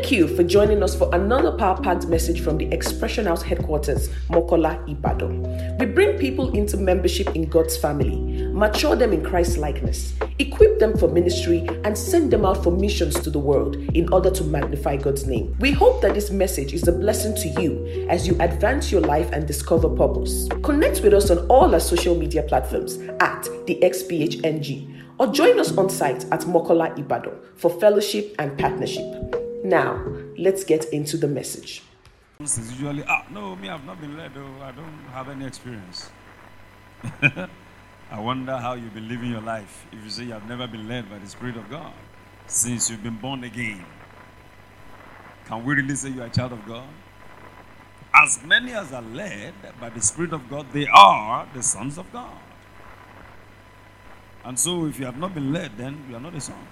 Thank you for joining us for another power-packed message from the Expression House headquarters, Mokola, Ibadan. We bring people into membership in God's family, mature them in Christ's likeness, equip them for ministry, and send them out for missions to the world in order to magnify God's name. We hope that this message is a blessing to you as you advance your life and discover purpose. Connect with us on all our social media platforms at the XPHNG, or join us on site at Mokola, Ibadan for fellowship and partnership. Now, let's get into the message. It's usually, no, me, I've not been led, though. I don't have any experience. I wonder how you've been living your life if you say you have never been led by the Spirit of God since you've been born again. Can we really say you're a child of God? As many as are led by the Spirit of God, they are the sons of God. And so if you have not been led, then you are not a son.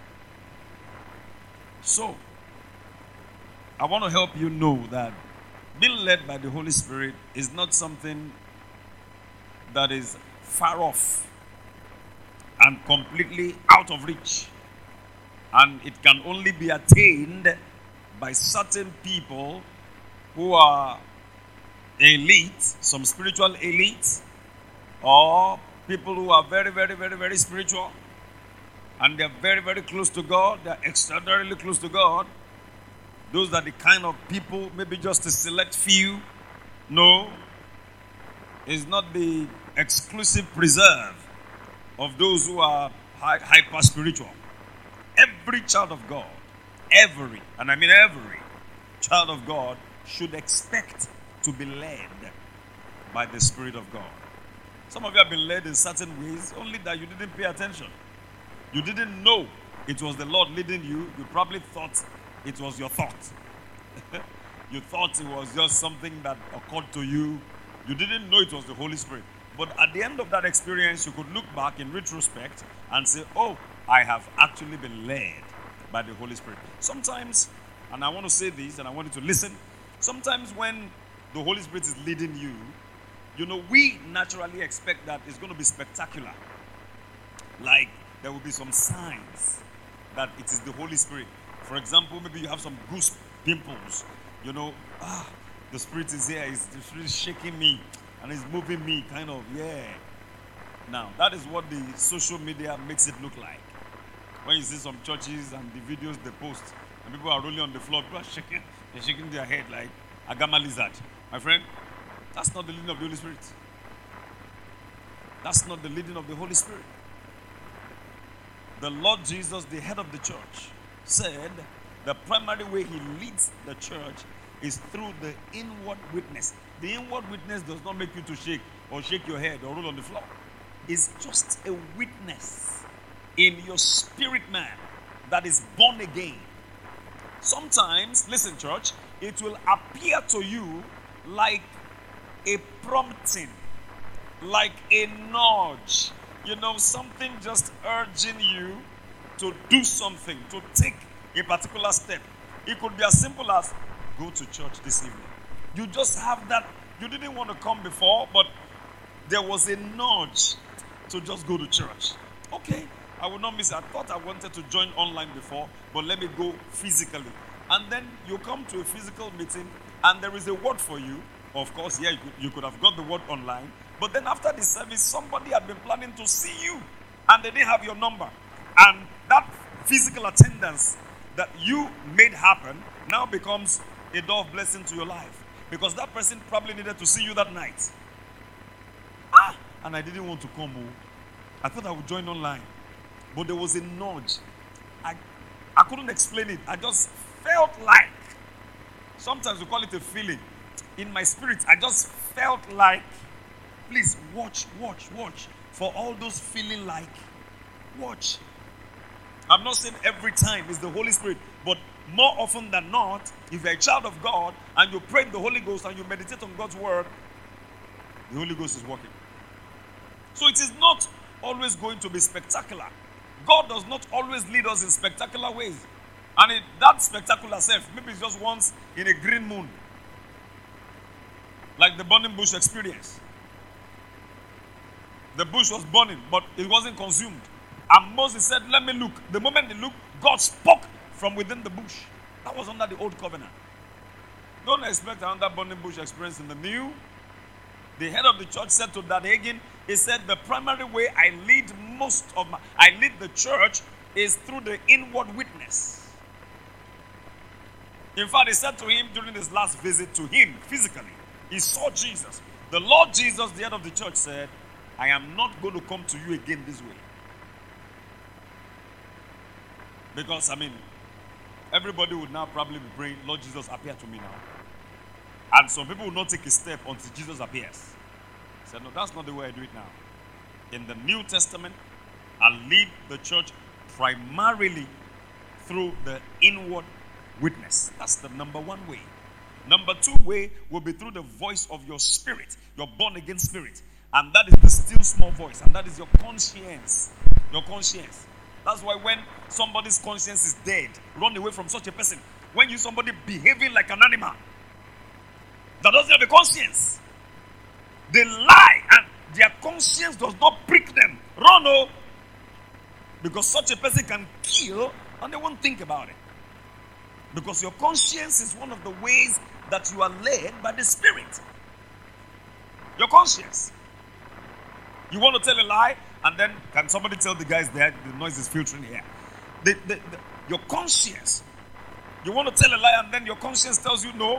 So, I want to help you know that being led by the Holy Spirit is not something that is far off and completely out of reach. And it can only be attained by certain people who are elite, some spiritual elite, or people who are very, very, very, very spiritual. And they're very, very close to God. They're extraordinarily close to God. Those are the kind of people, maybe just a select few. No, it's not the exclusive preserve of those who are hyper spiritual. Every child of God, every child of God should expect to be led by the Spirit of God. Some of you have been led in certain ways, only that you didn't pay attention. You didn't know it was the Lord leading you. You probably thought it was your thought. You thought it was just something that occurred to you. You didn't know it was the Holy Spirit. But at the end of that experience, you could look back in retrospect and say, oh, I have actually been led by the Holy Spirit. Sometimes, and I want to say this, and I want you to listen. Sometimes when the Holy Spirit is leading you, we naturally expect that it's going to be spectacular. Like, there will be some signs that it is the Holy Spirit. For example, maybe you have some goose pimples. The Spirit is here. It's really shaking me and it's moving me, kind of, yeah. Now, that is what the social media makes it look like. When you see some churches and the videos they post, and people are rolling on the floor, people are shaking, they're shaking their head like a gamma lizard. My friend, that's not the leading of the Holy Spirit. That's not the leading of the Holy Spirit. The Lord Jesus, the head of the church, said the primary way he leads the church is through the inward witness. The inward witness does not make you to shake or shake your head or roll on the floor. It's just a witness in your spirit man that is born again. Sometimes, listen church, it will appear to you like a prompting, like a nudge. Something just urging you to do something, to take a particular step. It could be as simple as go to church this evening. You just have that. You didn't want to come before, but there was a nudge to just go to church. Okay, I will not miss it. I thought I wanted to join online before, but let me go physically. And then you come to a physical meeting, and there is a word for you. Of course, yeah, you could have got the word online. But then after the service, somebody had been planning to see you, and they didn't have your number. And that physical attendance that you made happen now becomes a door of blessing to your life. Because that person probably needed to see you that night. And I didn't want to come. I thought I would join online. But there was a nudge. I couldn't explain it. I just felt like, sometimes we call it a feeling. In my spirit, I just felt like, please watch. For all those feeling like, watch. I'm not saying every time it's the Holy Spirit, but more often than not, if you're a child of God and you pray in the Holy Ghost and you meditate on God's word, the Holy Ghost is working. So it is not always going to be spectacular. God does not always lead us in spectacular ways. And that spectacular self, maybe it's just once in a green moon. Like the burning bush experience. The bush was burning, but it wasn't consumed. And Moses said, let me look. The moment they looked, God spoke from within the bush. That was under the old covenant. Don't expect another burning bush experience in the new. The head of the church said to Dad Hagin, he said, the primary way I lead the church is through the inward witness. In fact, he said to him during his last visit to him physically, he saw Jesus. The Lord Jesus, the head of the church, said, I am not going to come to you again this way. Because, everybody would now probably be praying, Lord Jesus, appear to me now. And some people will not take a step until Jesus appears. He said, no, that's not the way I do it now. In the New Testament, I lead the church primarily through the inward witness. That's the number one way. Number two way will be through the voice of your spirit, your born again spirit. And that is the still small voice. And that is your conscience. Your conscience. That's why when somebody's conscience is dead, run away from such a person. When you somebody behaving like an animal that doesn't have a conscience, they lie and their conscience does not prick them. Run, oh. Because such a person can kill and they won't think about it. Because your conscience is one of the ways that you are led by the Spirit. Your conscience. You want to tell a lie, and then can somebody tell the guys there the noise is filtering here? Your conscience. You want to tell a lie, and then your conscience tells you no.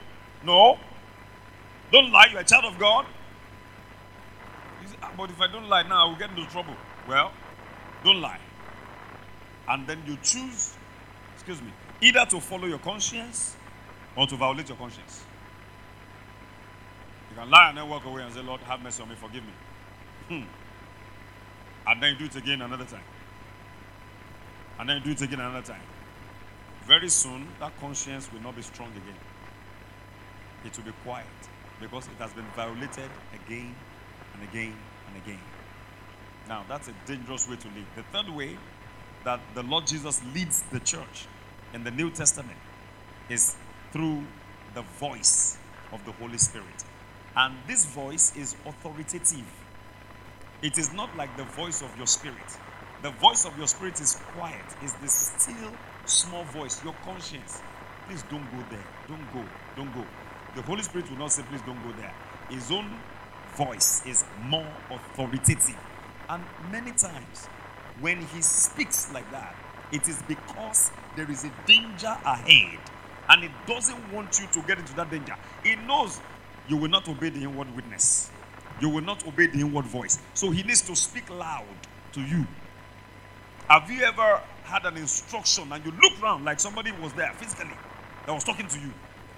Don't lie, you're a child of God. You say, but if I don't lie now, I will get into trouble. Well, don't lie. And then you choose, either to follow your conscience or to violate your conscience. You can lie and then walk away and say, Lord, have mercy on me, forgive me. And then you do it again another time. And then you do it again another time. Very soon, that conscience will not be strong again. It will be quiet because it has been violated again and again and again. Now, that's a dangerous way to live. The third way that the Lord Jesus leads the church in the New Testament is through the voice of the Holy Spirit. And this voice is authoritative. It is not like the voice of your spirit. The voice of your spirit is quiet. It's the still, small voice. Your conscience. Please don't go there. Don't go. The Holy Spirit will not say, please don't go there. His own voice is more authoritative. And many times, when he speaks like that, it is because there is a danger ahead. And he doesn't want you to get into that danger. He knows you will not obey the inward witness. You will not obey the inward voice. So he needs to speak loud to you. Have you ever had an instruction and you look around like somebody was there physically that was talking to you?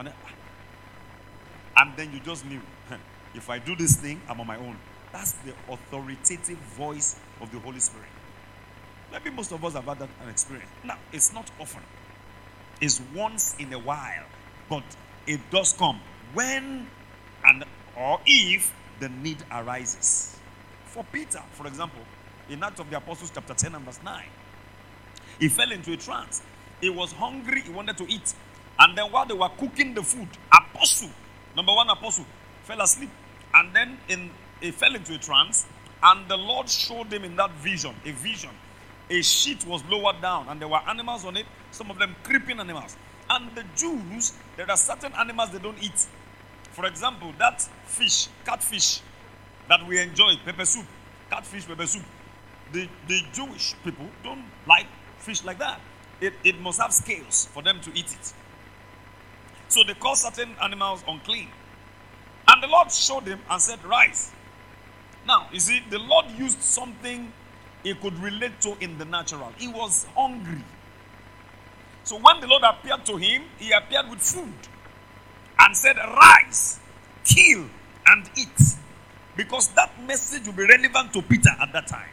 And then you just knew, if I do this thing, I'm on my own. That's the authoritative voice of the Holy Spirit. Maybe most of us have had that experience. Now, it's not often. It's once in a while. But it does come when or if the need arises. For Peter, for example, in Acts of the Apostles chapter 10 and verse 9, he fell into a trance. He was hungry, he wanted to eat. And then while they were cooking the food, number one apostle, fell asleep. And then he fell into a trance, and the Lord showed him in that vision. A sheet was lowered down, and there were animals on it, some of them creeping animals. And the Jews, there are certain animals they don't eat. For example, that fish, catfish, that we enjoy, pepper soup, catfish, pepper soup. The Jewish people don't like fish like that. It must have scales for them to eat it. So they call certain animals unclean. And the Lord showed him and said, rise. Now, you see, the Lord used something he could relate to in the natural. He was hungry. So when the Lord appeared to him, he appeared with food and said, rise, kill, and eat. Because that message will be relevant to Peter at that time.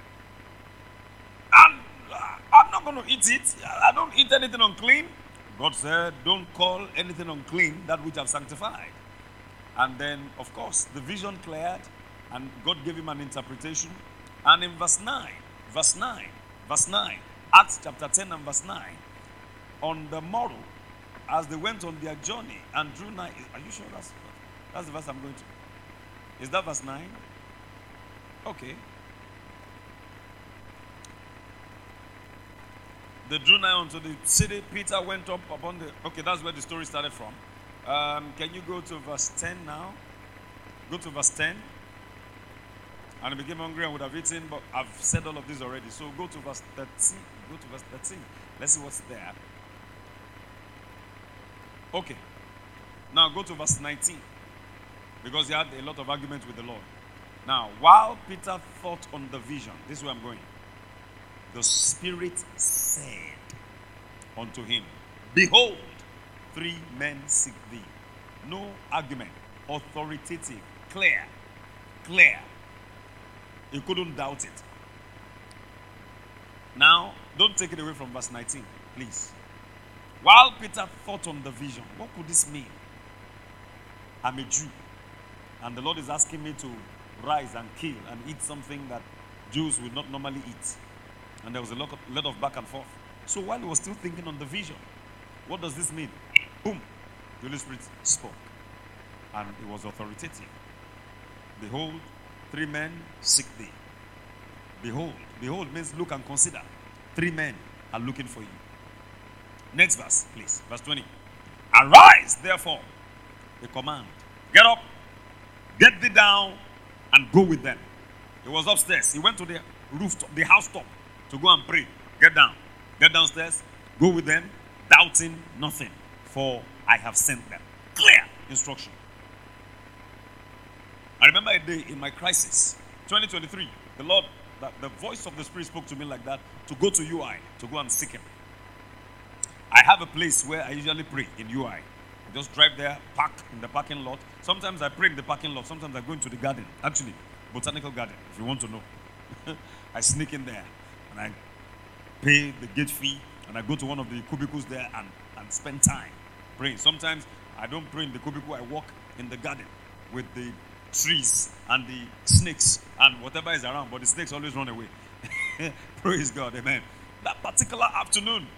And I'm not going to eat it. I don't eat anything unclean. God said, don't call anything unclean that which I've sanctified. And then, of course, the vision cleared, and God gave him an interpretation. And in verse 9, Acts chapter 10 and verse 9, on the morrow, as they went on their journey and drew nigh. Are you sure that's the verse I'm going to? Is that verse 9? Okay. They drew nigh unto the city. Peter went up upon the... Okay, that's where the story started from. Can you go to verse 10 now? Go to verse 10. And he became hungry and would have eaten, but I've said all of this already. So go to verse 13. Go to verse 13. Let's see what's there. Okay. Now go to verse 19. Because he had a lot of arguments with the Lord. Now, while Peter thought on the vision, this is where I'm going. The Spirit said unto him, Behold, 3 men seek thee. No argument. Authoritative. Clear. You couldn't doubt it. Now, don't take it away from verse 19, please. While Peter thought on the vision, what could this mean? I'm a Jew. And the Lord is asking me to rise and kill and eat something that Jews would not normally eat. And there was a lot of back and forth. So while he was still thinking on the vision, what does this mean? Boom. The Holy Spirit spoke. And it was authoritative. Behold, 3 men seek thee. Behold. Behold means look and consider. 3 men are looking for you. Next verse, please. Verse 20. Arise, therefore. A command. Get up. Get thee down and go with them. He was upstairs. He went to the rooftop, the housetop, to go and pray. Get down. Get downstairs. Go with them, doubting nothing, for I have sent them. Clear instruction. I remember a day in my crisis, 2023, the voice of the Spirit spoke to me like that, to go to UI, to go and seek Him. I have a place where I usually pray in UI. I just drive there, park in the parking lot. Sometimes I pray in the parking lot. Sometimes I go into the garden. Actually, botanical garden, if you want to know. I sneak in there and I pay the gate fee and I go to one of the cubicles there and spend time praying. Sometimes I don't pray in the cubicle. I walk in the garden with the trees and the snakes and whatever is around, but the snakes always run away. Praise God, amen. That particular afternoon,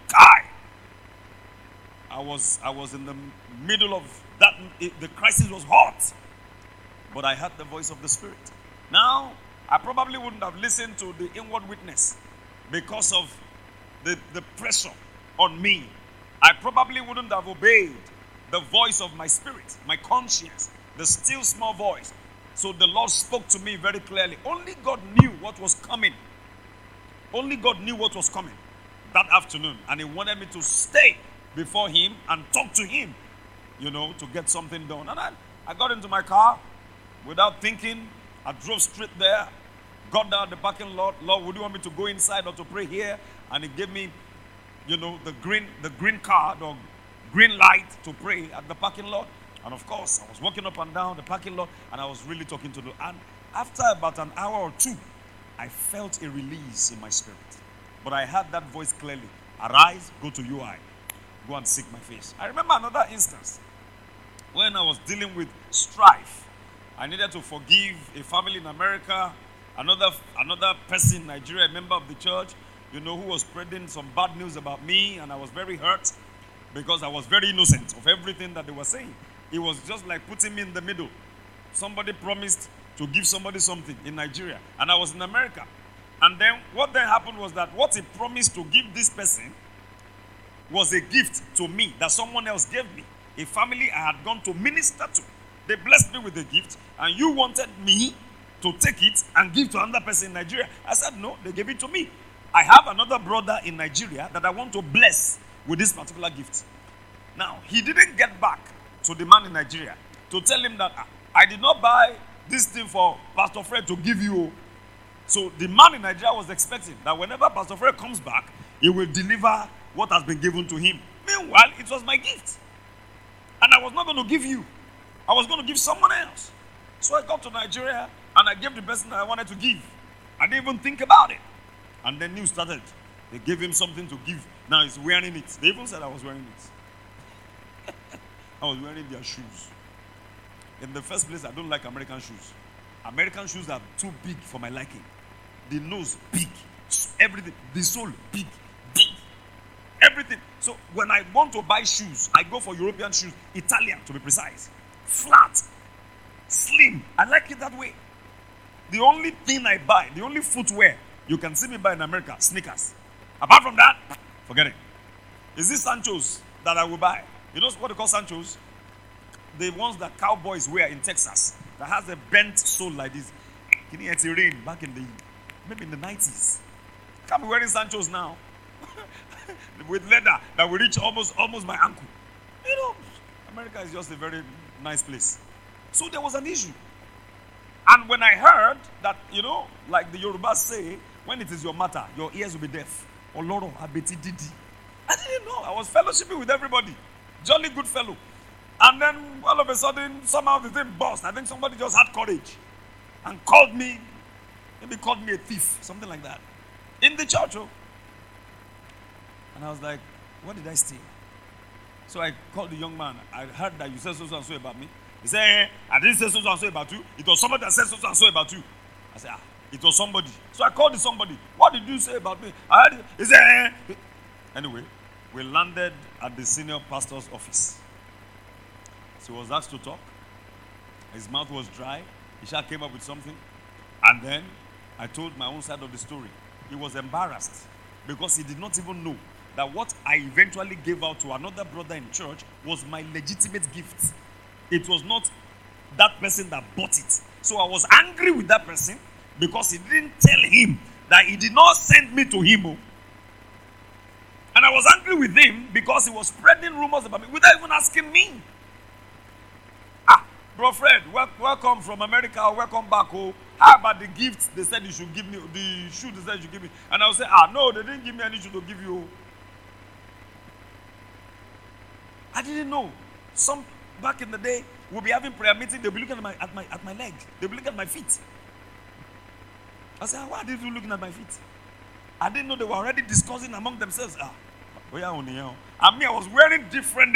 I was in the middle of that. The crisis was hot, but I heard the voice of the Spirit. Now, I probably wouldn't have listened to the inward witness because of the pressure on me. I probably wouldn't have obeyed the voice of my spirit, my conscience, the still small voice. So the Lord spoke to me very clearly. Only God knew what was coming. Only God knew what was coming that afternoon. And He wanted me to stay before Him and talk to Him, to get something done. And I got into my car without thinking. I drove straight there, got down the parking lot. Lord, would you want me to go inside or to pray here? And He gave me, the green card or green light to pray at the parking lot. And of course, I was walking up and down the parking lot, and I was really talking to and after about an hour or two, I felt a release in my spirit. But I heard that voice clearly. Arise, go to UI. Go and seek my face. I remember another instance when I was dealing with strife. I needed to forgive a family in America, another person in Nigeria, a member of the church, who was spreading some bad news about me, and I was very hurt because I was very innocent of everything that they were saying. It was just like putting me in the middle. Somebody promised to give somebody something in Nigeria, and I was in America. And then what then happened was that what he promised to give this person was a gift to me that someone else gave me. A family I had gone to minister to. They blessed me with the gift, and you wanted me to take it and give to another person in Nigeria. I said, no, they gave it to me. I have another brother in Nigeria that I want to bless with this particular gift. Now, he didn't get back to the man in Nigeria to tell him that I did not buy this thing for Pastor Fred to give you. So the man in Nigeria was expecting that whenever Pastor Fred comes back, he will deliver what has been given to him. Meanwhile, it was my gift. And I was not going to give you. I was going to give someone else. So I got to Nigeria and I gave the person that I wanted to give. I didn't even think about it. And then news started. They gave him something to give. Now he's wearing it. They even said I was wearing it. I was wearing their shoes. In the first place, I don't like American shoes. American shoes are too big for my liking. The nose, big. Everything. The sole, big. Everything. So when I want to buy shoes, I go for European shoes. Italian, to be precise. Flat. Slim. I like it that way. The only thing I buy, the only footwear you can see me buy in America, sneakers. Apart from that, Forget it. Is this Sanchos that I will buy? You know what they call Sanchos? The ones that cowboys wear in Texas that has a bent sole like this. Can you see rain back in maybe in the 90s? Can't be wearing Sanchos now with leather that will reach almost my ankle. You know, America is just a very nice place. So there was an issue. And when I heard that, you know, like the Yorubas say, when it is your matter, your ears will be deaf. Oloro abeti didi. I didn't know. I was fellowshipping with everybody. Jolly good fellow. And then all of a sudden, somehow the thing burst. I think somebody just had courage and called me, maybe called me a thief, something like that, in the church. Oh. And I was like, what did I steal? So I called the young man. I heard that you said so and so about me. He said, I didn't say so and so about you. It was somebody that said so and so about you. I said, it was somebody. So I called the somebody. What did you say about me? I heard it. He said, anyway, we landed at the senior pastor's office. So he was asked to talk. His mouth was dry. He came up with something. And then I told my own side of the story. He was embarrassed because he did not even know that what I eventually gave out to another brother in church was my legitimate gift. It was not that person that bought it. So I was angry with that person because he didn't tell him that he did not send me to him. And I was angry with him because he was spreading rumors about me without even asking me. Bro Fred, welcome from America, welcome back. Oh, how about the gifts they said you should give me, the shoe they said you should give me? And I will say, no, they didn't give me any shoe to give you. I didn't know. Some back in the day, we'll be having prayer meeting, they'll be looking at my leg. They'll be looking at my feet. I said, why are they looking at my feet? I didn't know they were already discussing among themselves. And me, I was wearing different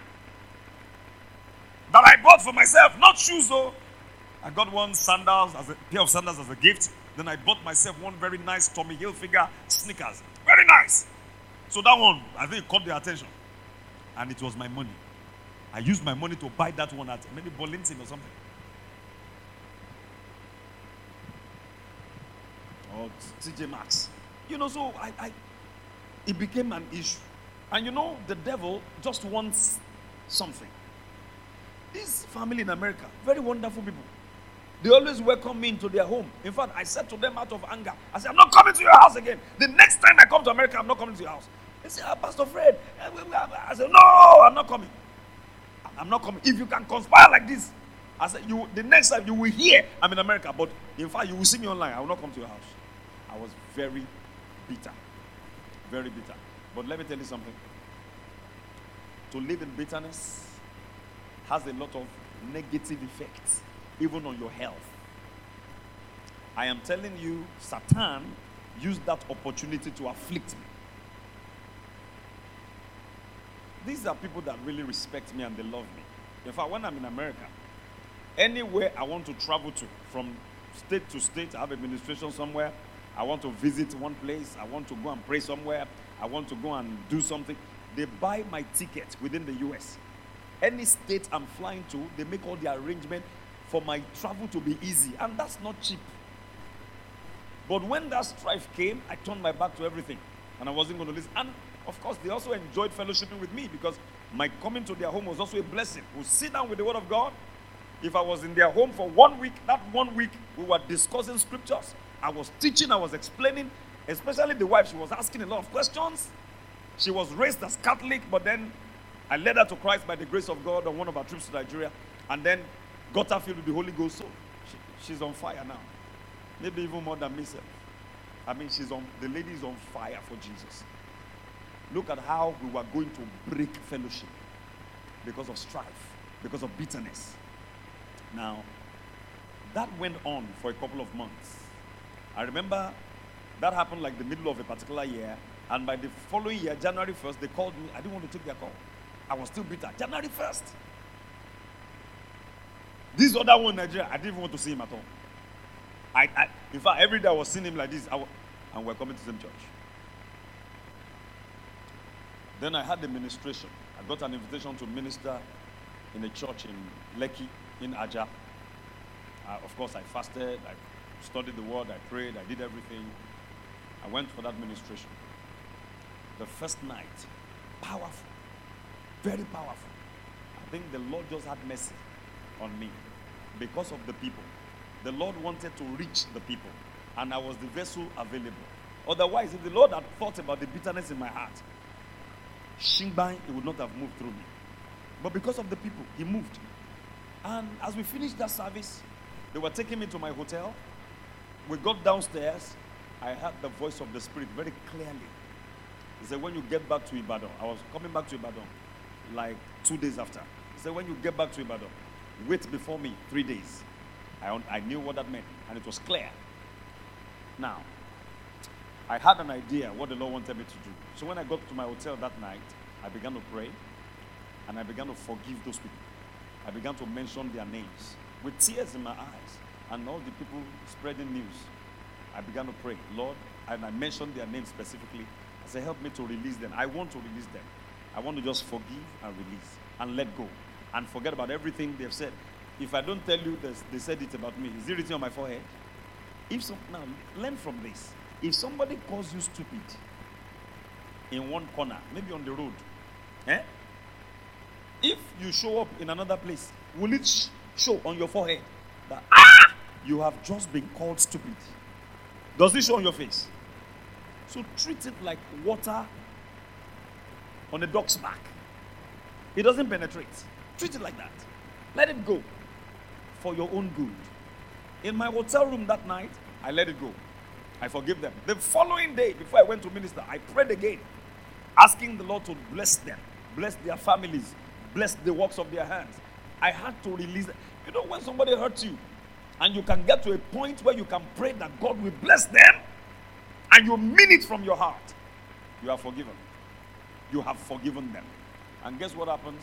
that I bought for myself, not shoes though. I got one pair of sandals as a gift. Then I bought myself one very nice Tommy Hilfiger sneakers. Very nice. So that one, I think it caught their attention. And it was my money. I used my money to buy that one at maybe Burlington or something. Or TJ Maxx. You know, so it became an issue. And you know, the devil just wants something. This family in America, very wonderful people. They always welcome me into their home. In fact, I said to them out of anger, I said, I'm not coming to your house again. The next time I come to America, I'm not coming to your house. They said, Pastor Fred. I said, no, I'm not coming. I'm not coming. If you can conspire like this, I said, the next time you will hear I'm in America, but in fact, you will see me online. I will not come to your house. I was very bitter. Very bitter. But let me tell you something. To live in bitterness has a lot of negative effects, even on your health. I am telling you, Satan used that opportunity to afflict me. These are people that really respect me and they love me. In fact, when I'm in America, anywhere I want to travel to, from state to state, I have administration somewhere, I want to visit one place, I want to go and pray somewhere, I want to go and do something, they buy my ticket within the US. Any state I'm flying to, they make all the arrangement for my travel to be easy. And that's not cheap. But when that strife came, I turned my back to everything. And I wasn't going to listen. And of course, they also enjoyed fellowshipping with me because my coming to their home was also a blessing. We'll sit down with the Word of God. If I was in their home for 1 week, that 1 week, we were discussing scriptures. I was teaching, I was explaining. Especially the wife, she was asking a lot of questions. She was raised as Catholic, but then I led her to Christ by the grace of God on one of our trips to Nigeria, and then got her filled with the Holy Ghost. So she's on fire now. Maybe even more than myself. I mean, the lady is on fire for Jesus. Look at how we were going to break fellowship because of strife, because of bitterness. Now, that went on for a couple of months. I remember that happened like the middle of a particular year, and by the following year, January 1st, they called me. I didn't want to take their call. I was still bitter. January 1st. This other one in Nigeria, I didn't even want to see him at all. In fact, every day I was seeing him like this, and we're coming to the same church. Then I had the ministration. I got an invitation to minister in a church in Lekki, in Aja. Of course, I fasted, I studied the word, I prayed, I did everything. I went for that ministration. The first night, powerful, very powerful. I think the Lord just had mercy on me because of the people. The Lord wanted to reach the people, and I was the vessel available. Otherwise, if the Lord had thought about the bitterness in my heart, Shingbai, he would not have moved through me. But because of the people, he moved. And as we finished that service, they were taking me to my hotel. We got downstairs. I heard the voice of the Spirit very clearly. He said, when you get back to Ibadan, I was coming back to Ibadan like 2 days after. He said, when you get back to Ibadan, wait before me 3 days. I knew what that meant, and it was clear. Now, I had an idea what the Lord wanted me to do. So when I got to my hotel that night, I began to pray, and I began to forgive those people. I began to mention their names with tears in my eyes, and all the people spreading news. I began to pray, Lord, and I mentioned their names specifically. I said, help me to release them. I want to release them. I want to just forgive and release and let go and forget about everything they've said. If I don't tell you they said it about me, is it written on my forehead? Now, learn from this. If somebody calls you stupid in one corner, maybe on the road, if you show up in another place, will it show on your forehead that you have just been called stupid? Does it show on your face? So treat it like water on a dog's back. It doesn't penetrate. Treat it like that. Let it go for your own good. In my hotel room that night, I let it go. I forgive them. The following day, before I went to minister, I prayed again, asking the Lord to bless them, bless their families, bless the works of their hands. I had to release them. You know, when somebody hurts you, and you can get to a point where you can pray that God will bless them, and you mean it from your heart, you are forgiven. You have forgiven them. And guess what happens?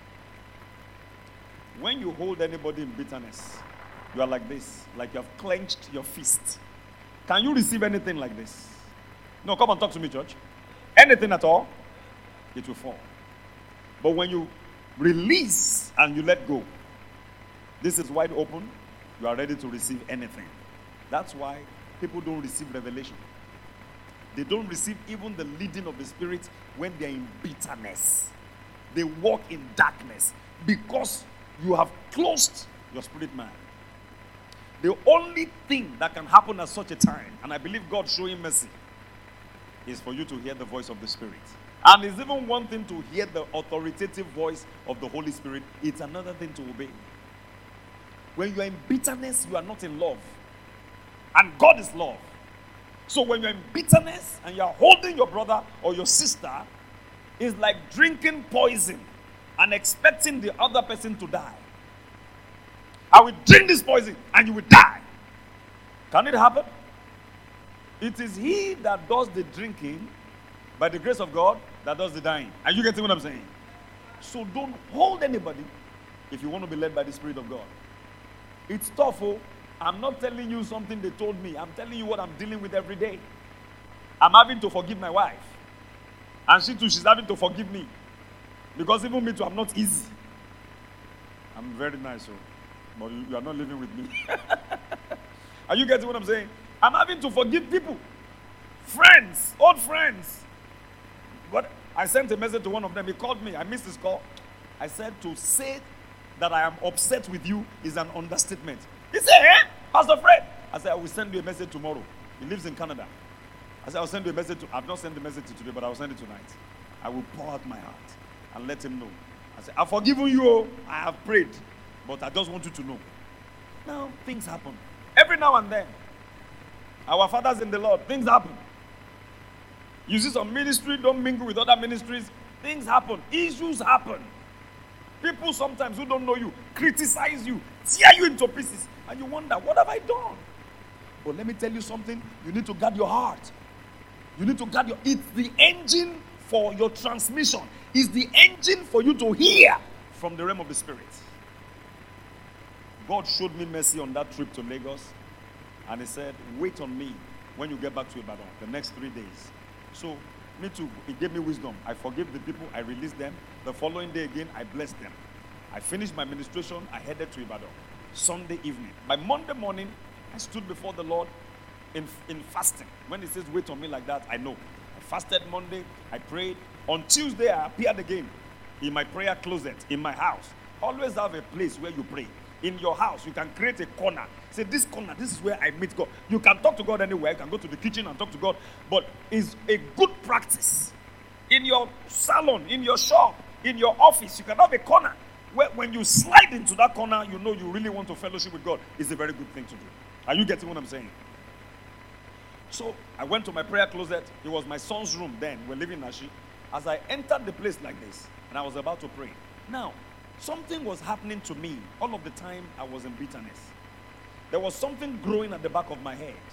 When you hold anybody in bitterness, you are like this, like you have clenched your fist. Can you receive anything like this? No, come and talk to me, church. Anything at all, it will fall. But when you release and you let go, this is wide open, you are ready to receive anything. That's why people don't receive revelation. They don't receive even the leading of the Spirit when they're in bitterness. They walk in darkness because you have closed your spirit man. The only thing that can happen at such a time, and I believe God showing mercy, is for you to hear the voice of the Spirit. And it's even one thing to hear the authoritative voice of the Holy Spirit. It's another thing to obey. When you are in bitterness, you are not in love. And God is love. So when you're in bitterness and you're holding your brother or your sister, it's like drinking poison and expecting the other person to die. I will drink this poison and you will die. Can it happen? It is he that does the drinking, by the grace of God, that does the dying. Are you getting what I'm saying? So don't hold anybody if you want to be led by the Spirit of God. It's tough, oh. I'm not telling you something they told me. I'm telling you what I'm dealing with every day. I'm having to forgive my wife. And she too, she's having to forgive me. Because even me too, I'm not easy. I'm very nice, oh. But you are not living with me. Are you getting what I'm saying? I'm having to forgive people. Friends, old friends. But I sent a message to one of them. He called me. I missed his call. I said to say that I am upset with you is an understatement. He said, Pastor Fred. I said, I will send you a message tomorrow. He lives in Canada. I said, I'll send you a message. I've not sent the message today, but I'll send it tonight. I will pour out my heart and let him know. I said, I've forgiven you. I have prayed. But I just want you to know. Now, things happen. Every now and then. Our fathers in the Lord, things happen. You see some ministry, don't mingle with other ministries. Things happen. Issues happen. People sometimes who don't know you criticize you, tear you into pieces. And you wonder, what have I done? But let me tell you something. You need to guard your heart. You need to guard your... It's the engine for your transmission. It's the engine for you to hear from the realm of the Spirit. God showed me mercy on that trip to Lagos. And he said, wait on me when you get back to Ibadan the next 3 days. So, me too, he gave me wisdom. I forgave the people, I released them. The following day again, I blessed them. I finished my ministration, I headed to Ibadan. Sunday evening. By Monday morning, I stood before the Lord in fasting. When he says, wait on me like that, I know. I fasted Monday. I prayed. On Tuesday, I appeared again in my prayer closet in my house. Always have a place where you pray. In your house, you can create a corner. Say, this corner, this is where I meet God. You can talk to God anywhere. You can go to the kitchen and talk to God. But it's a good practice. In your salon, in your shop, in your office, you can have a corner where when you slide into that corner, you know you really want to fellowship with God. It's a very good thing to do. Are you getting what I'm saying? So I went to my prayer closet. It was my son's room then. We're living in Ashi. As I entered the place like this, and I was about to pray. Now, something was happening to me all of the time I was in bitterness. There was something growing at the back of my head.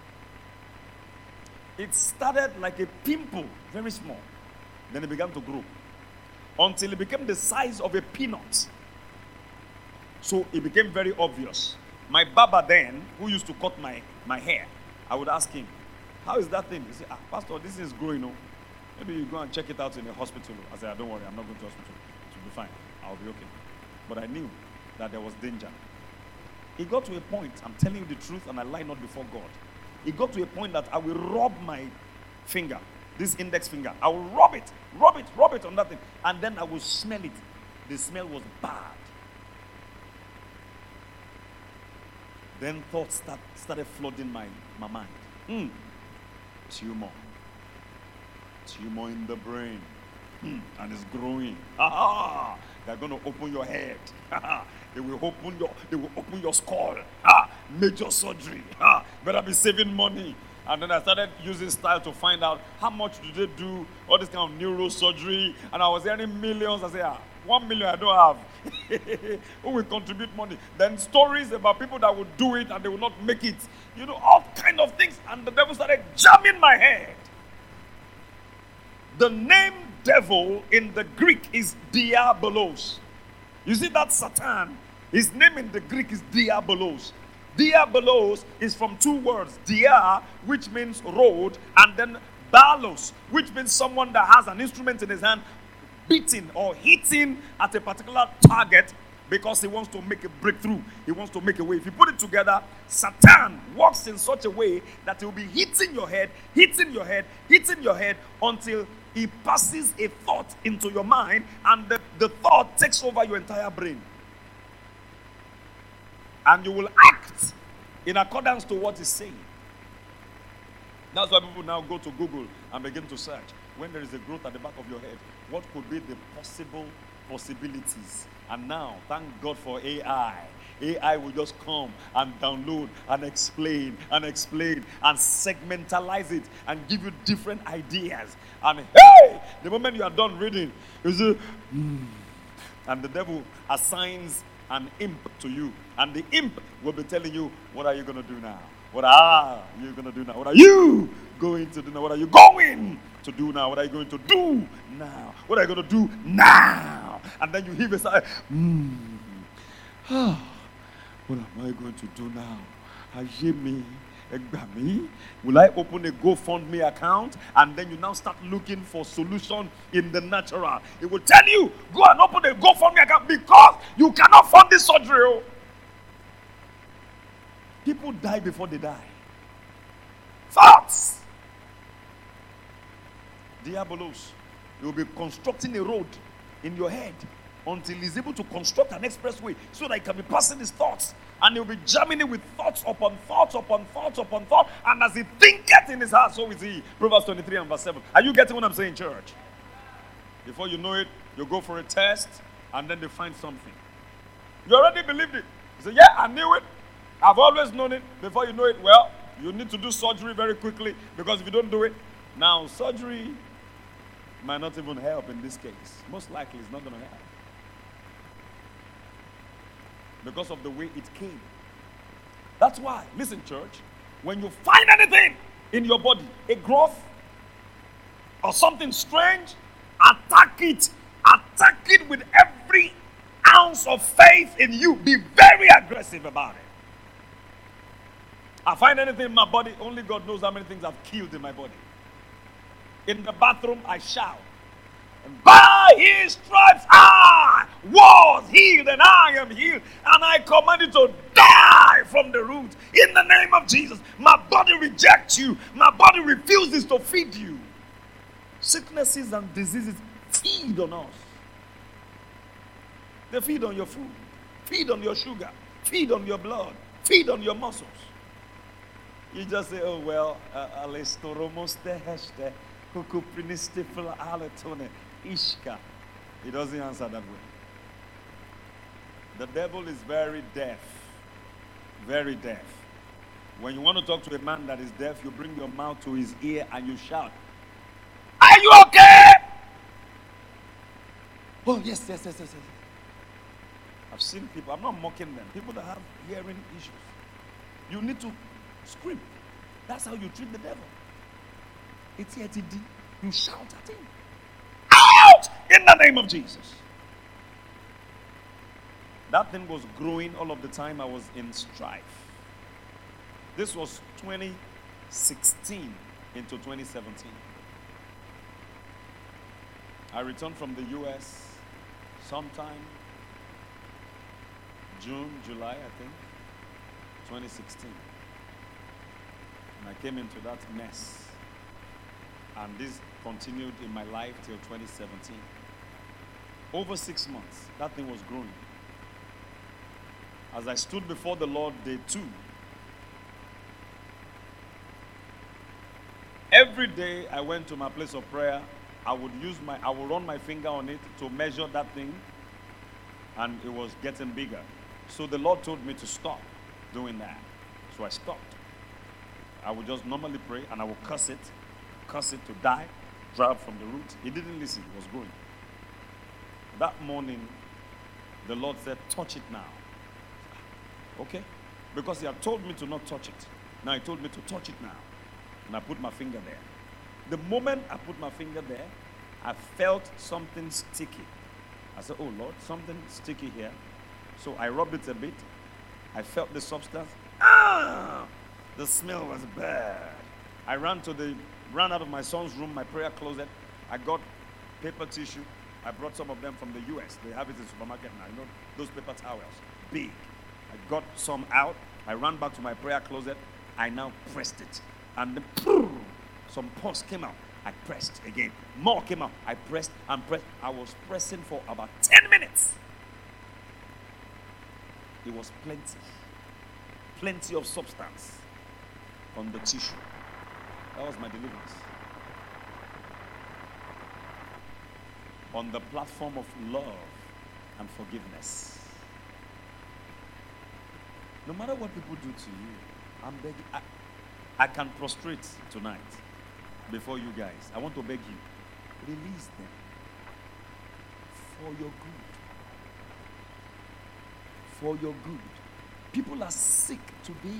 It started like a pimple, very small. Then it began to grow until it became the size of a peanut. So it became very obvious. My barber then, who used to cut my hair, I would ask him, how is that thing? He said, Pastor, this is growing. Maybe you go and check it out in a hospital. I said, don't worry, I'm not going to hospital. It will be fine. I'll be okay. But I knew that there was danger. It got to a point, I'm telling you the truth, and I lie not before God. It got to a point that I will rub my finger, this index finger. I will rub it on that thing. And then I will smell it. The smell was bad. Then thoughts started flooding my mind. Tumor in the brain. And it's growing. They're going to open your head. They will open your skull. Major surgery. Better be saving money. And then I started using style to find out how much do they do all this kind of neurosurgery. And I was earning millions. I said, 1 million I don't have. Who will contribute money? Then stories about people that would do it and they will not make it. All kind of things. And the devil started jamming my head. The name devil in the Greek is diabolos. You see that Satan, his name in the Greek is diabolos. Diabolos is from two words. Dia, which means road, and then balos, which means someone that has an instrument in his hand beating or hitting at a particular target because he wants to make a breakthrough. He wants to make a way. If you put it together, Satan works in such a way that he will be hitting your head until he passes a thought into your mind, and the thought takes over your entire brain. And you will act in accordance to what he's saying. That's why people now go to Google and begin to search. When there is a growth at the back of your head, what could be the possibilities? And now, thank God for AI. AI will just come and download and explain and segmentalize it and give you different ideas. And hey, the moment you are done reading, you say, and the devil assigns an imp to you. And the imp will be telling you, what are you going to do now? What are you going to do now? What are you going to do now? What are you going to do now? What are you going to do now? What are you going to do now? And then you hear a sigh. What am I going to do now? Will I open a GoFundMe account? And then you now start looking for solution in the natural. It will tell you, go and open a GoFundMe account because you cannot fund this surgery. People die before they die. Thoughts. Diabolos. You will be constructing a road in your head until he's able to construct an expressway so that he can be passing his thoughts. And he'll be jamming it with thoughts upon thoughts upon thoughts upon thoughts. And as he thinketh in his heart, so is he. Proverbs 23 and verse 7. Are you getting what I'm saying, church? Before you know it, you go for a test, and then they find something. You already believed it. You say, yeah, I knew it. I've always known it. Before you know it, well, you need to do surgery very quickly, because if you don't do it, now surgery might not even help in this case. Most likely it's not going to help. Because of the way it came. That's why, listen, church, when you find anything in your body, a growth or something strange, attack it. Attack it with every ounce of faith in you. Be very aggressive about it. I find anything in my body, only God knows how many things I've killed in my body. In the bathroom, I shout. And by his stripes I was healed, and I am healed. And I command you to die from the root. In the name of Jesus. My body rejects you. My body refuses to feed you. Sicknesses and diseases feed on us. They feed on your food, feed on your sugar, feed on your blood, feed on your muscles. You just say, oh, well, ishka. He doesn't answer that way. The devil is very deaf. Very deaf. When you want to talk to a man that is deaf, you bring your mouth to his ear and you shout, are you okay? Oh, yes. I've seen people, I'm not mocking them, people that have hearing issues. You need to scream. That's how you treat the devil. It's here to do. You shout at him. Out! In the name of Jesus. That thing was growing all of the time I was in strife. This was 2016 into 2017. I returned from the US sometime June, July, I think, 2016. And I came into that mess. And this continued in my life till 2017. Over 6 months, that thing was growing. As I stood before the Lord day 2, every day I went to my place of prayer, I would run my finger on it to measure that thing, and it was getting bigger. So the Lord told me to stop doing that. So I stopped. I would just normally pray and I would curse it to die, dry up from the root. He didn't listen, it was growing. That morning, the Lord said, touch it now. Okay? Because he had told me to not touch it. Now he told me to touch it now. And I put my finger there. The moment I put my finger there, I felt something sticky. I said, oh Lord, something sticky here. So I rubbed it a bit. I felt the substance. The smell was bad. I ran out of my son's room, my prayer closet. I got paper tissue. I brought some of them from the US. They have it in the supermarket now. You know, those paper towels, big. I got some out. I ran back to my prayer closet. I now pressed it. And some pus came out. I pressed again. More came out. I pressed and pressed. I was pressing for about 10 minutes. It was plenty of substance on the tissue. That was my deliverance. On the platform of love and forgiveness. No matter what people do to you, I'm begging. I can prostrate tonight before you guys. I want to beg you, release them for your good. For your good. People are sick today.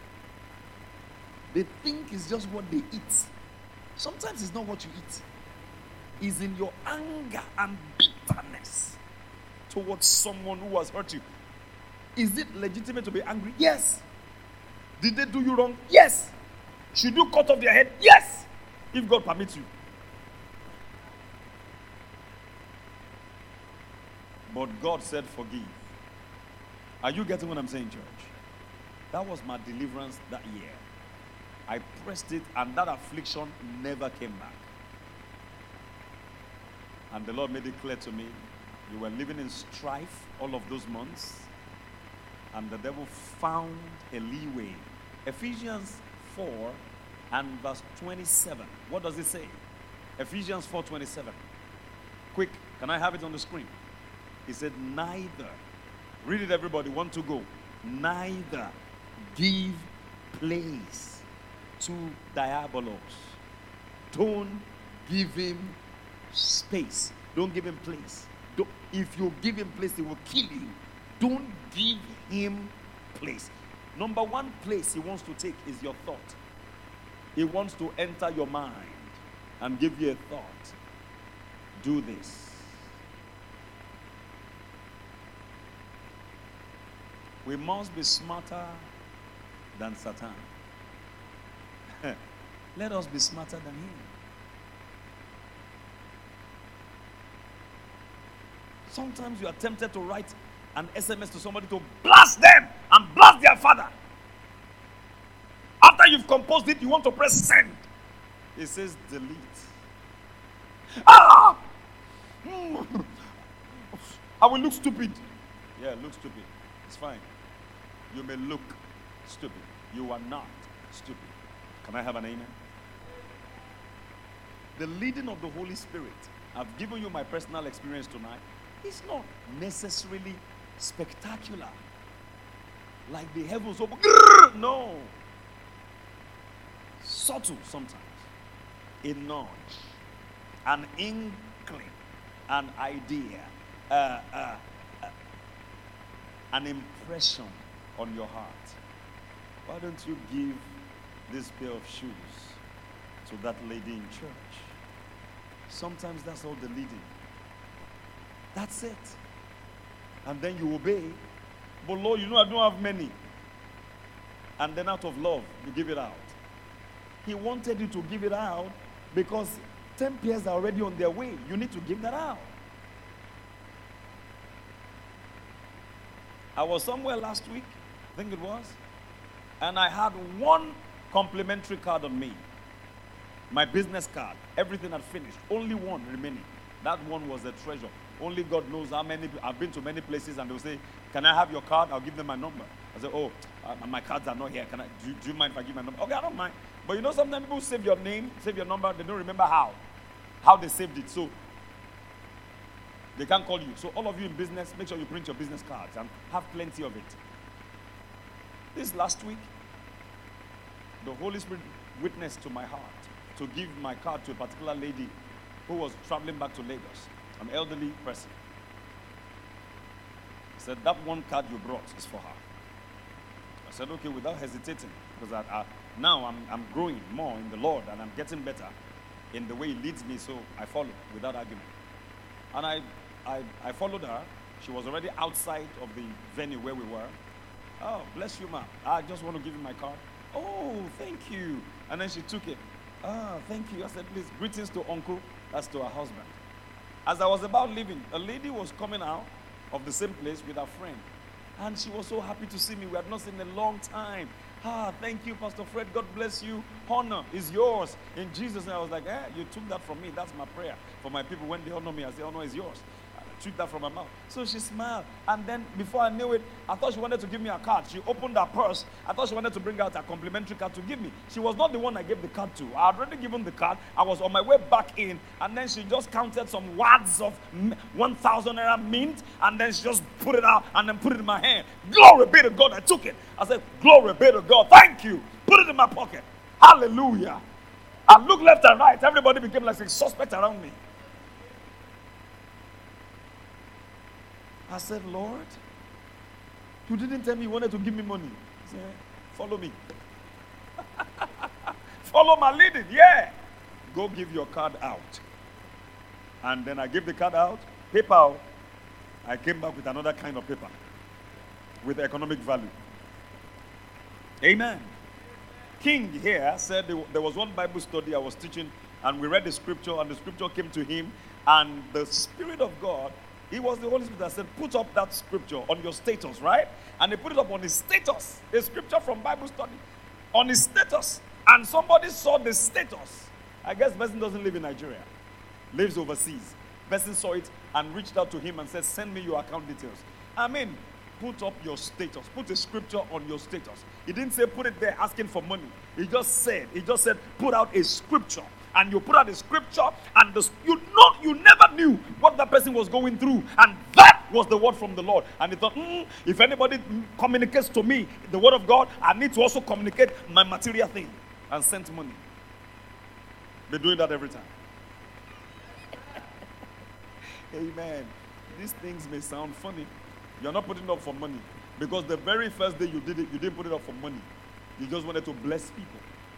They think it's just what they eat. Sometimes it's not what you eat. It's in your anger and bitterness towards someone who has hurt you. Is it legitimate to be angry? Yes. Did they do you wrong? Yes. Should you cut off their head? Yes. If God permits you. But God said forgive. Are you getting what I'm saying, church? That was my deliverance that year. I pressed it and that affliction never came back. And the Lord made it clear to me, you were living in strife all of those months, and the devil found a leeway. Ephesians 4 and verse 27. What does it say? Ephesians 4:27. Quick, can I have it on the screen? He said, neither. Read it, everybody. 1, 2, go. Neither give place to diabolos. Don't give him space. Don't give him place. If you give him place, he will kill you. Don't give him place. Number one place he wants to take is your thought. He wants to enter your mind and give you a thought. Do this. We must be smarter than Satan. Let us be smarter than him. Sometimes you are tempted to write an SMS to somebody to blast them and blast their father. After you've composed it, you want to press send. It says delete. Ah! I will look stupid. Yeah, look stupid. It's fine. You may look stupid. You are not stupid. Can I have an amen? The leading of the Holy Spirit, I've given you my personal experience tonight, it's not necessarily spectacular. Like the heavens open. No. Subtle sometimes. A nudge, an inkling, an idea, an impression on your heart. Why don't you give this pair of shoes to that lady in church? Sometimes that's all the leading. That's it. And then you obey. But Lord, you know I don't have many. And then out of love, you give it out. He wanted you to give it out because 10 pairs are already on their way. You need to give that out. I was somewhere last week, I think it was, and I had one complimentary card on me. My business card. Everything had finished. Only one remaining. That one was a treasure. Only God knows how many. I've been to many places and they'll say, can I have your card? I'll give them my number. I say, my cards are not here. Do you mind if I give my number? Okay, I don't mind. But you know, sometimes people save your name, save your number. They don't remember how they saved it. So they can't call you. So all of you in business, make sure you print your business cards and have plenty of it. This last week, the Holy Spirit witnessed to my heart to give my card to a particular lady who was traveling back to Lagos, an elderly person. He said, that one card you brought is for her. I said, okay, without hesitating, because now I'm growing more in the Lord and I'm getting better in the way He leads me, so I follow without argument. And I followed her. She was already outside of the venue where we were. Oh, bless you, ma'am. I just want to give you my card. Oh, thank you. And then she took it. Ah, thank you. I said, please, greetings to uncle. That's to her husband. As I was about leaving, a lady was coming out of the same place with her friend. And she was so happy to see me. We had not seen in a long time. Ah, thank you, Pastor Fred. God bless you. Honor is yours. In Jesus' name, I was like, you took that from me. That's my prayer for my people. When they honor me, I say, honor is yours. I took that from my mouth. So she smiled. And then before I knew it, I thought she wanted to give me a card. She opened her purse. I thought she wanted to bring out a complimentary card to give me. She was not the one I gave the card to. I had already given the card. I was on my way back in. And then she just counted some wads of 1,000 naira mint. And then she just put it out and then put it in my hand. Glory be to God. I took it. I said, glory be to God. Thank you. Put it in my pocket. Hallelujah. I looked left and right. Everybody became like a suspect around me. I said, Lord, you didn't tell me you wanted to give me money. He said, follow me. Follow my leading, yeah. Go give your card out. And then I gave the card out, paper. I came back with another kind of paper with economic value. Amen. King here said there was one Bible study I was teaching, and we read the scripture, and the scripture came to him, and the Spirit of God, He was the Holy Spirit that said, put up that scripture on your status, right? And they put it up on his status. A scripture from Bible study. On his status. And somebody saw the status. I guess the person doesn't live in Nigeria. Lives overseas. The person saw it and reached out to him and said, send me your account details. I mean, put up your status. Put a scripture on your status. He didn't say put it there asking for money. He just said, put out a scripture. And you put out the scripture, and you never knew what that person was going through, and that was the word from the Lord. And he thought, if anybody communicates to me the word of God, I need to also communicate my material thing, and sent money. They're doing that every time. Amen. These things may sound funny. You're not putting it up for money, because the very first day you did it, you didn't put it up for money. You just wanted to bless people.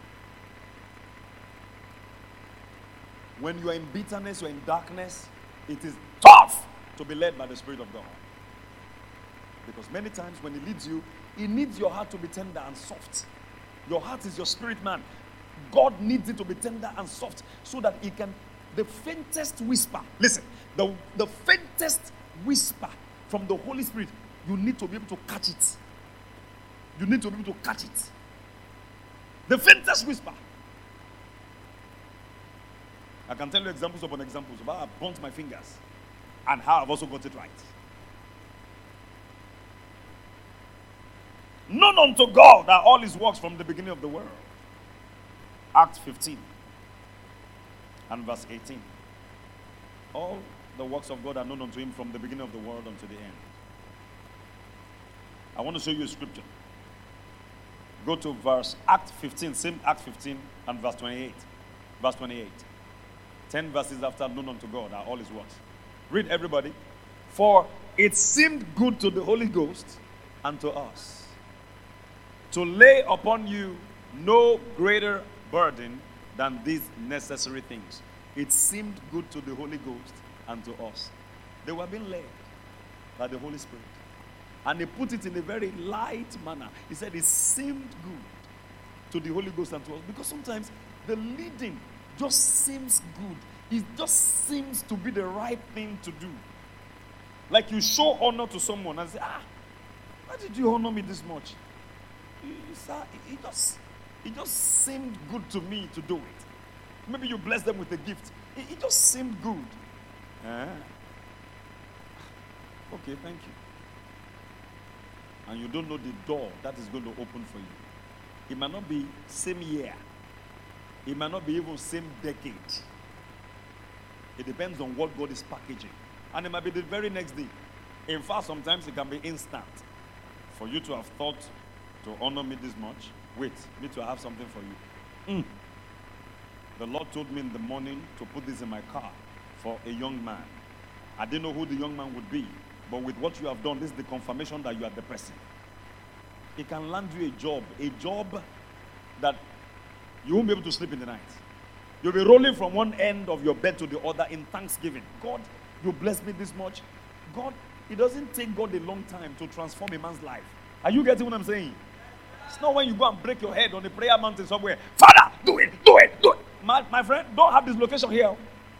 When you are in bitterness, you are in darkness, it is tough to be led by the Spirit of God. Because many times when He leads you, He needs your heart to be tender and soft. Your heart is your spirit, man. God needs it to be tender and soft so that He can, the faintest whisper, listen, the faintest whisper from the Holy Spirit, you need to be able to catch it. You need to be able to catch it. The faintest whisper. I can tell you examples upon examples of how I've burnt my fingers and how I've also got it right. Known unto God are all his works from the beginning of the world. Acts 15 and verse 18. All the works of God are known unto him from the beginning of the world unto the end. I want to show you a scripture. Go to verse Act 15, same Act 15 and verse 28. Verse 28. 10 verses after known unto God are all his works. Read, everybody. For it seemed good to the Holy Ghost and to us to lay upon you no greater burden than these necessary things. It seemed good to the Holy Ghost and to us. They were being led by the Holy Spirit. And he put it in a very light manner. He said it seemed good to the Holy Ghost and to us. Because sometimes the leading just seems good. It just seems to be the right thing to do. Like you show honor to someone and say, why did you honor me this much? It just seemed good to me to do it. Maybe you bless them with a gift. It just seemed good. Okay, thank you. And you don't know the door that is going to open for you. It might not be same year. It might not be even same decade. It depends on what God is packaging. And it might be the very next day. In fact, sometimes it can be instant. For you to have thought to honor me this much, wait, me to have something for you. The Lord told me in the morning to put this in my car for a young man. I didn't know who the young man would be. But with what you have done, this is the confirmation that you are the person. It can land you a job that you won't be able to sleep in the night. You'll be rolling from one end of your bed to the other in thanksgiving. God, you blessed me this much. God, it doesn't take God a long time to transform a man's life. Are you getting what I'm saying? It's not when you go and break your head on a prayer mountain somewhere. Father, do it. My friend, don't have dislocation here.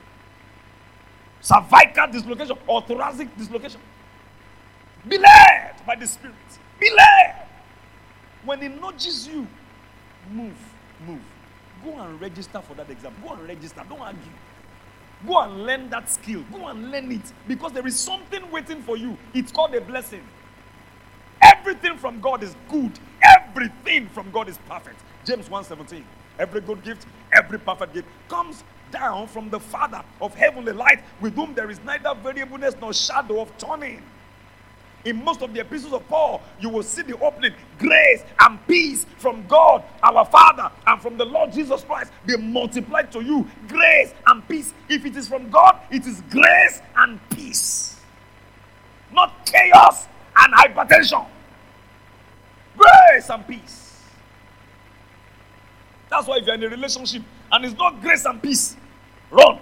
Cervical dislocation or thoracic dislocation. Be led by the Spirit. Be led. When he nudges you, move. Go and register for that exam. Go and register. Don't argue. Go and learn that skill. Go and learn it. Because there is something waiting for you. It's called a blessing. Everything from God is good. Everything from God is perfect. James 1:17. Every good gift, every perfect gift comes down from the Father of heavenly light, with whom there is neither variableness nor shadow of turning. In most of the epistles of Paul, you will see the opening, grace and peace from God, our Father, and from the Lord Jesus Christ be multiplied to you. Grace and peace. If it is from God, it is grace and peace. Not chaos and hypertension. Grace and peace. That's why if you're in a relationship and it's not grace and peace, run.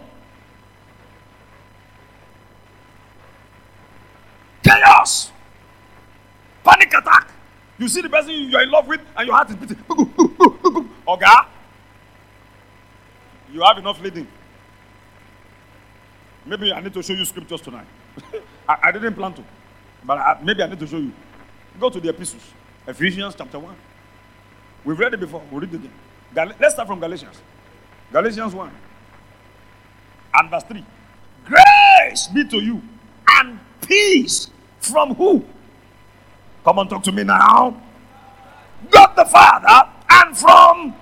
Chaos. Panic attack. You see the person you're in love with and your heart is beating. Oga, you have enough leading. Maybe I need to show you scriptures tonight. I didn't plan to, but maybe I need to show you. Go to the epistles. Ephesians chapter 1. We've read it before. We'll read it again. Let's start from Galatians. Galatians 1 and verse 3. Grace be to you and peace from who? Come on, talk to me now. God the Father and from.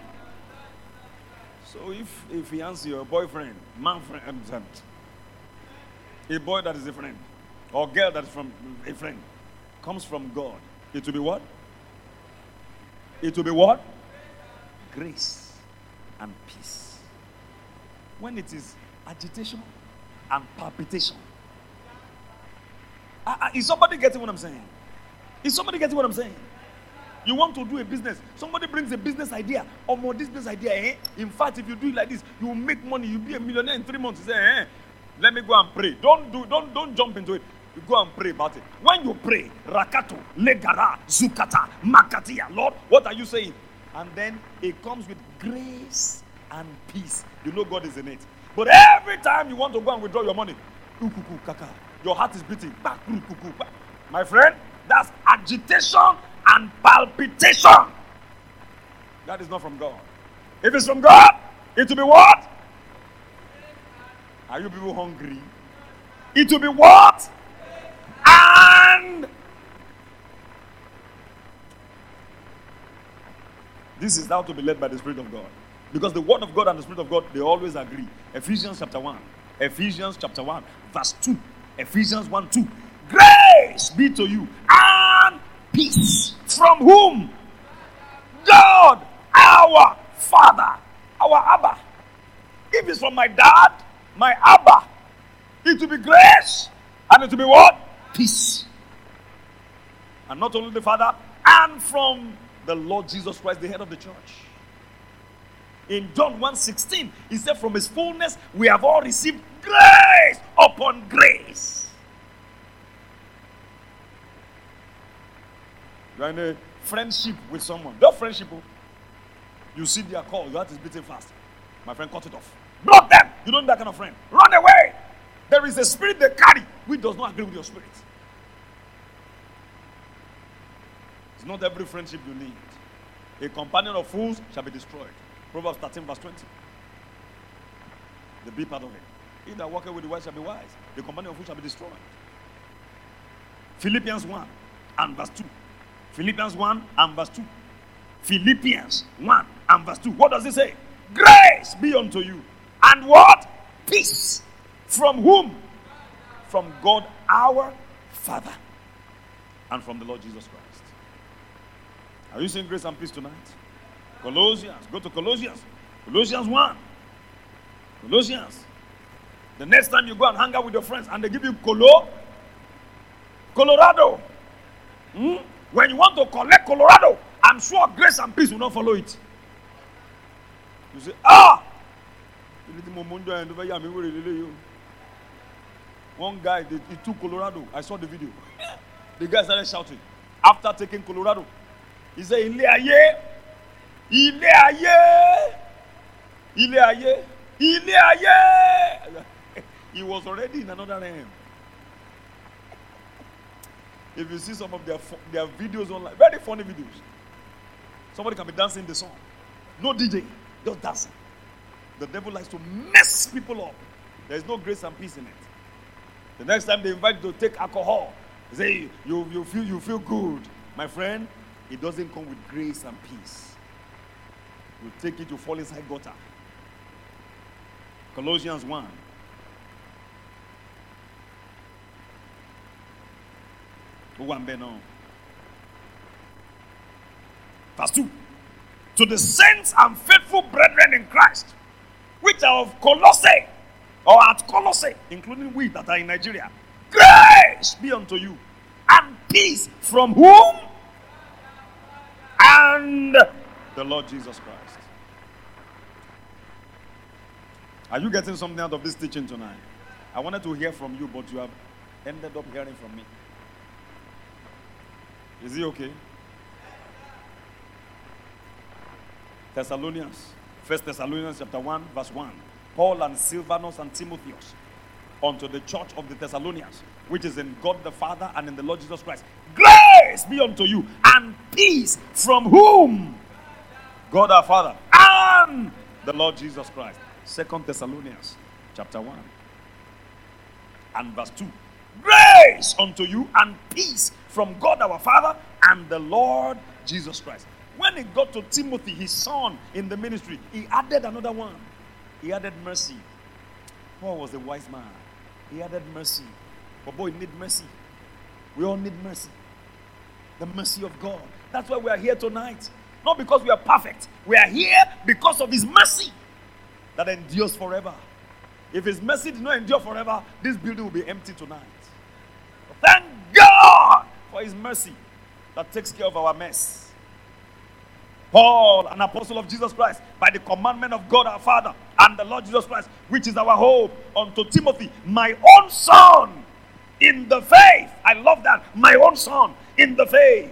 So if he answers your boyfriend, man friend, a boy that is a friend, or girl that is from a friend, comes from God, it will be what? It will be what? Grace and peace. When it is agitation and palpitation. Is somebody getting what I'm saying? Is somebody getting what I'm saying? You want to do a business. Somebody brings a business idea. Or more, this business idea, in fact, if you do it like this, you will make money. You'll be a millionaire in 3 months. You say, let me go and pray. Don't jump into it. You go and pray about it. When you pray, Rakato, Legara, Zukata, Makatia, Lord, what are you saying? And then it comes with grace and peace. You know God is in it. But every time you want to go and withdraw your money, your heart is beating. My friend, that's agitation and palpitation. That is not from God. If it's from God, it will be what? Are you people hungry? It will be what? And this is how to be led by the Spirit of God. Because the Word of God and the Spirit of God, they always agree. Ephesians chapter 1. Ephesians chapter 1, verse 2. Ephesians 1, 2. Grace be to you and peace. From whom? God, our Father, our Abba. If it's from my dad, my Abba, it will be grace and it will be what? Peace. And not only the Father, and from the Lord Jesus Christ, the head of the church. In John 1:16, he said, from his fullness we have all received grace upon grace. You are in a friendship with someone. Not friendship. You see their call, your heart is beating fast. My friend, cut it off. Block them. You don't need that kind of friend. Run away. There is a spirit they carry which does not agree with your spirit. It's not every friendship you need. A companion of fools shall be destroyed. Proverbs 13 verse 20. The B part of it. He that walketh with the wise shall be wise. The companion of fools shall be destroyed. Philippians 1 and verse 2. Philippians 1 and verse 2. Philippians 1 and verse 2. What does it say? Grace be unto you. And what? Peace. From whom? From God our Father. And from the Lord Jesus Christ. Are you seeing grace and peace tonight? Colossians. Go to Colossians. Colossians 1. Colossians. The next time you go and hang out with your friends and they give you Colorado. When you want to collect Colorado, I'm sure grace and peace will not follow it. You say, one guy, he took Colorado. I saw the video. The guy started shouting. After taking Colorado, he said, Ile aye, Ile aye, Ile aye, Ile aye. He was already in another realm. If you see some of their videos online, very funny videos. Somebody can be dancing the song. No DJ, just dancing. The devil likes to mess people up. There is no grace and peace in it. The next time they invite you to take alcohol, they say you feel good. My friend, it doesn't come with grace and peace. You take it, you fall inside gutter. Colossians 1. Verse 2. To the saints and faithful brethren in Christ, which are of Colossae, or at Colossae, including we that are in Nigeria, grace be unto you, and peace from whom? And the Lord Jesus Christ. Are you getting something out of this teaching tonight? I wanted to hear from you, but you have ended up hearing from me. Is it okay? Thessalonians. 1 Thessalonians chapter 1, verse 1. Paul and Silvanus and Timotheus unto the church of the Thessalonians, which is in God the Father and in the Lord Jesus Christ. Grace be unto you and peace from whom? God our Father and the Lord Jesus Christ. 2 Thessalonians chapter 1 and verse 2. Grace unto you and peace from God our Father and the Lord Jesus Christ. When he got to Timothy, his son in the ministry, he added another one. He added mercy. Paul was a wise man. He added mercy. But boy, you need mercy. We all need mercy. The mercy of God. That's why we are here tonight. Not because we are perfect. We are here because of his mercy that endures forever. If his mercy did not endure forever, this building will be empty tonight. Thank God for his mercy that takes care of our mess. Paul, an apostle of Jesus Christ, by the commandment of God our Father and the Lord Jesus Christ, which is our hope, unto Timothy, my own son in the faith. I love that. My own son in the faith.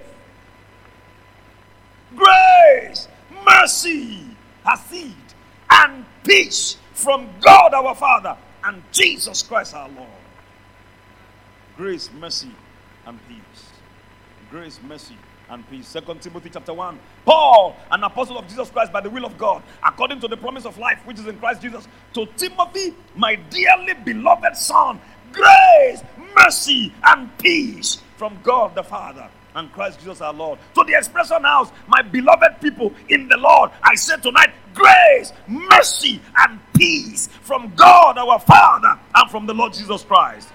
Grace, mercy, hasid, and peace from God our Father and Jesus Christ our Lord. Grace, mercy, and peace. Grace, mercy, and peace. 2 Timothy chapter 1. Paul, an apostle of Jesus Christ by the will of God, according to the promise of life which is in Christ Jesus, to Timothy, my dearly beloved son, grace, mercy, and peace from God the Father and Christ Jesus our Lord. To the Expression House, my beloved people in the Lord, I say tonight, grace, mercy, and peace from God our Father and from the Lord Jesus Christ.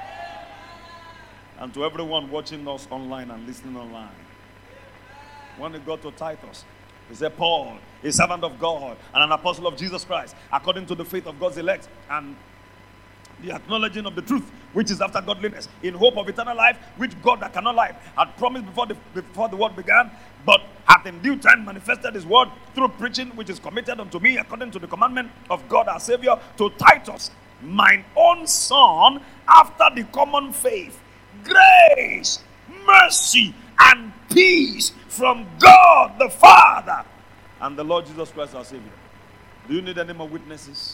And to everyone watching us online and listening online. When we got to Titus, he said, Paul, a servant of God and an apostle of Jesus Christ, according to the faith of God's elect and the acknowledging of the truth, which is after godliness, in hope of eternal life, which God that cannot lie had promised before the world began, but hath in due time manifested his word through preaching, which is committed unto me according to the commandment of God our Savior, to Titus, mine own son, after the common faith, grace, mercy, and peace from God the Father and the Lord Jesus Christ our Savior. Do you need any more witnesses?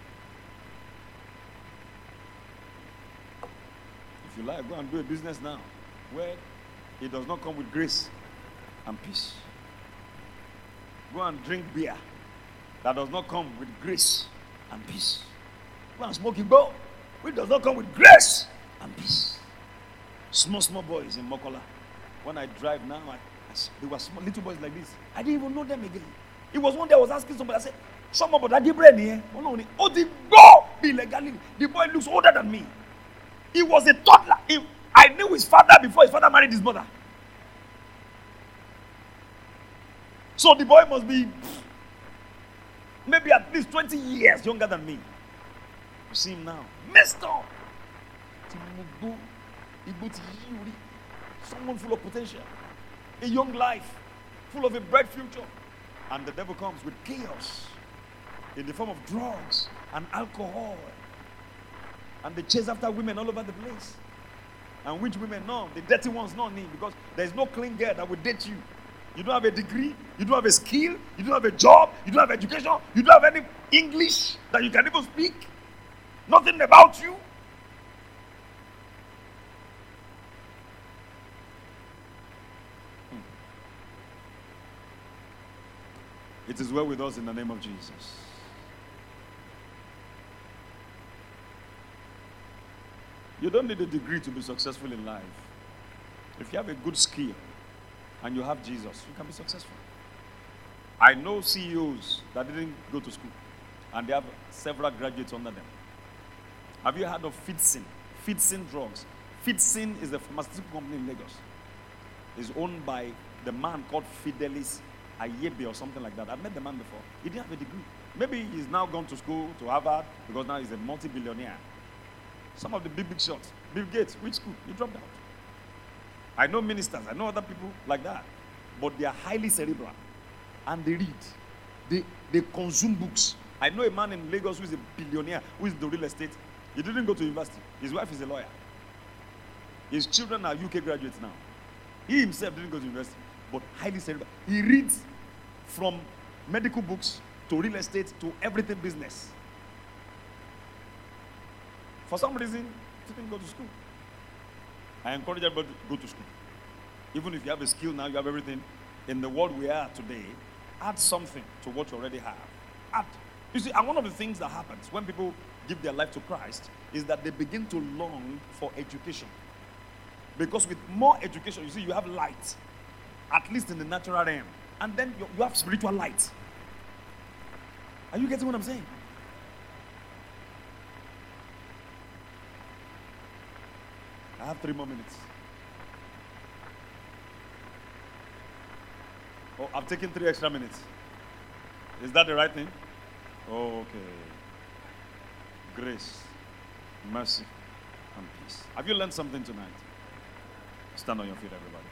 If you like, go and do a business now where it does not come with grace and peace. Go and drink beer that does not come with grace and peace. Go and smoke Igbo, which does not come with grace and peace. Small boys in Mokola. When I drive now, they were small little boys like this. I didn't even know them again. It was one day I was asking somebody, I said, some about that brain here. Oh, the go be legally. The boy looks older than me. He was a toddler. I knew his father before his father married his mother. So the boy must be maybe at least 20 years younger than me. You see him now. Messed up. Someone full of potential. A young life. Full of a bright future. And the devil comes with chaos. In the form of drugs and alcohol. And they chase after women all over the place. And which women? No, the dirty ones not need, because there is no clean girl that will date you. You don't have a degree, you don't have a skill, you don't have a job, you don't have education, you don't have any English that you can even speak. Nothing about you. It is well with us in the name of Jesus. You don't need a degree to be successful in life. If you have a good skill and you have Jesus, you can be successful. I know CEOs that didn't go to school and they have several graduates under them. Have you heard of Fitsin? Fitsin Drugs. Fitsin is a pharmaceutical company in Lagos. It's owned by the man called Fidelis Ayebe or something like that. I've met the man before. He didn't have a degree. Maybe he's now gone to school, to Harvard, because now he's a multi-billionaire. Some of the big shots. Bill Gates, which school? He dropped out. I know ministers, I know other people like that. But they are highly cerebral. And they read. They consume books. I know a man in Lagos who is a billionaire, who is the real estate. He didn't go to university. His wife is a lawyer. His children are UK graduates now. He himself didn't go to university, but highly cerebral. He reads from medical books to real estate to everything business. For some reason, he didn't go to school. I encourage everybody to go to school. Even if you have a skill now, you have everything. In the world we are today, add something to what you already have. Add. You see, and one of the things that happens when people give their life to Christ is that they begin to long for education. Because with more education, you see, you have light, at least in the natural realm. And then you have spiritual light. Are you getting what I'm saying? I have 3 more minutes. Oh, I've taken 3 extra minutes. Is that the right thing? Oh, okay. Grace, mercy, and peace. Have you learned something tonight? Stand on your feet, everybody.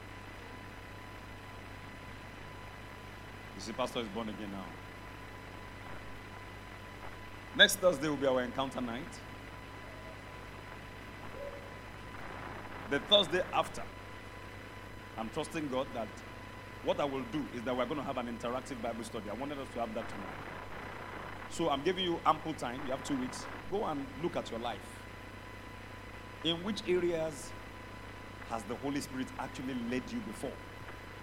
You see, Pastor is born again now. Next Thursday will be our encounter night. The Thursday after, I'm trusting God that what I will do is that we're going to have an interactive Bible study. I wanted us to have that tonight. So I'm giving you ample time. You have 2 weeks. Go and look at your life. In which areas has the Holy Spirit actually led you before?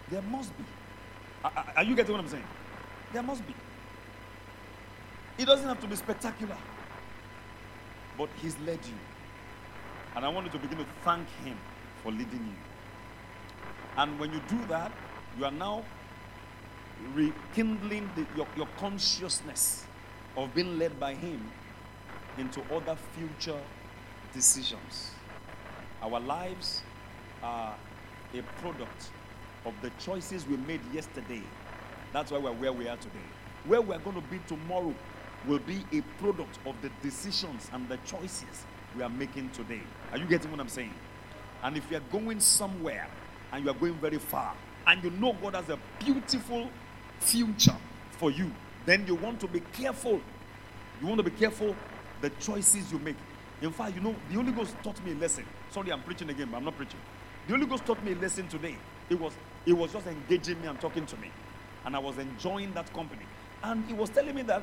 There must be. Are you getting what I'm saying? There must be. It doesn't have to be spectacular. But he's led you. And I want you to begin to thank him for leading you. And when you do that, you are now rekindling your consciousness of being led by him into other future decisions. Our lives are a product of the choices we made yesterday. That's why we're where we are today. Where we're going to be tomorrow will be a product of the decisions and the choices we are making today. Are you getting what I'm saying? And if you're going somewhere and you are going very far and you know God has a beautiful future for you, then you want to be careful. You want to be careful the choices you make. In fact, the Holy Ghost taught me a lesson. Sorry, I'm preaching again, but I'm not preaching. The Holy Ghost taught me a lesson today. It was just engaging me and talking to me. And I was enjoying that company. And he was telling me that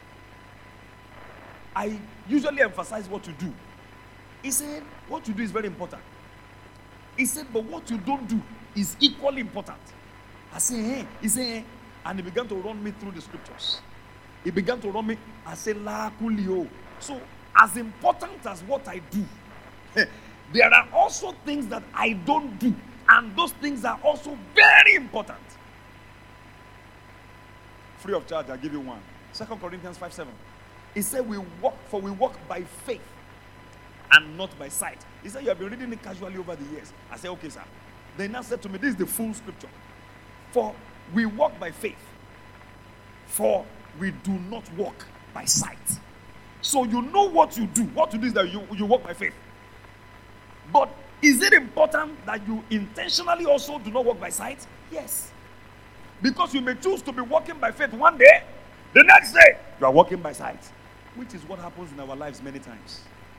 I usually emphasize what you do. He said, what you do is very important. He said, but what you don't do is equally important. I said, hey. He said, hey. And he began to run me through the scriptures. He began to run me. I said, la kulio. So, as important as what I do, there are also things that I don't do. And those things are also very important. Free of charge, I'll give you one. 2 Corinthians 5:7. He said, we walk by faith and not by sight. He said, you have been reading it casually over the years. I said, okay, sir. Then he said to me, this is the full scripture. For we walk by faith. For we do not walk by sight. So you know what you do. What you do is that you walk by faith. But is it important that you intentionally also do not walk by sight? Yes. Because you may choose to be walking by faith one day, the next day you are walking by sight. Which is what happens in our lives many times.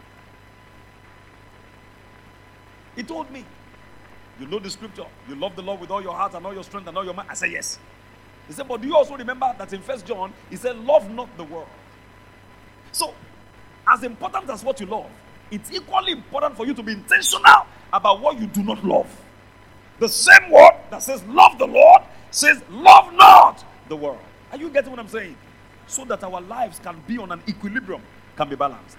He told me, you know the scripture, you love the Lord with all your heart and all your strength and all your mind. I said, yes. He said, but do you also remember that in 1 John, he said, love not the world. So, as important as what you love, it's equally important for you to be intentional about what you do not love. The same word that says love the Lord says love not the world. Are you getting what I'm saying? So that our lives can be on an equilibrium, can be balanced.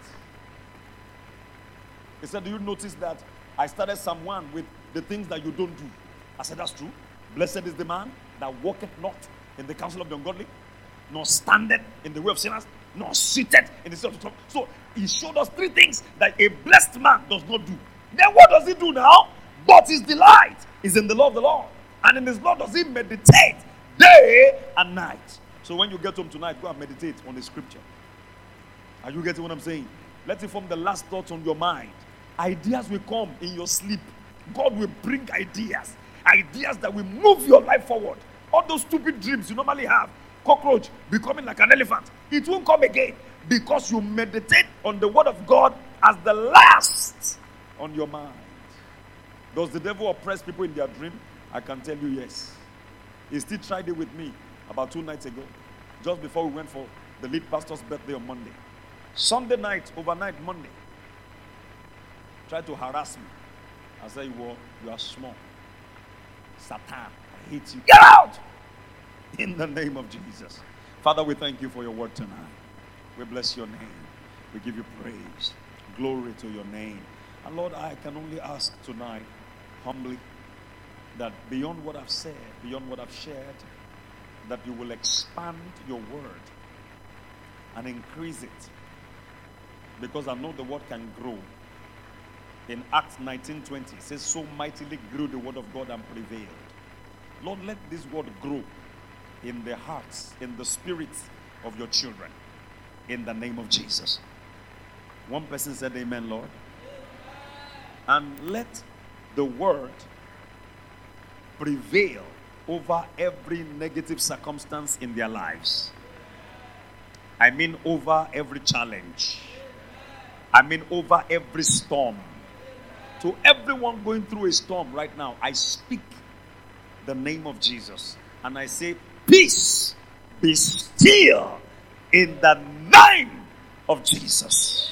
He said, do you notice that I started Psalm 1 with the things that you don't do? I said, that's true. Blessed is the man that walketh not in the counsel of the ungodly, nor standeth in the way of sinners, nor sitteth in the seat of the trouble. So he showed us three things that a blessed man does not do. Then what does he do now? But his delight is in the law of the Lord. And in his law does he meditate day and night. So when you get home tonight, go and meditate on the scripture. Are you getting what I'm saying? Let it form the last thoughts on your mind. Ideas will come in your sleep. God will bring ideas. Ideas that will move your life forward. All those stupid dreams you normally have. Cockroach becoming like an elephant. It won't come again. Because you meditate on the word of God as the last on your mind. Does the devil oppress people in their dream? I can tell you yes. He still tried it with me about 2 nights ago. Just before we went for the lead pastor's birthday on Monday. Sunday night, overnight, Monday. Tried to harass me. I said, you are small. Satan, I hate you. Get out! In the name of Jesus. Father, we thank you for your word tonight. We bless your name. We give you praise. Glory to your name. And Lord, I can only ask tonight, humbly, that beyond what I've said, beyond what I've shared, that you will expand your word and increase it. Because I know the word can grow. In Acts 19:20, it says, so mightily grew the word of God and prevailed. Lord, let this word grow in the hearts, in the spirits of your children. In the name of Jesus. One person said, amen, Lord. And let the word prevail over every negative circumstance in their lives. I mean over every challenge. I mean over every storm. To everyone going through a storm right now, I speak the name of Jesus. And I say, peace, be still in the name of Jesus.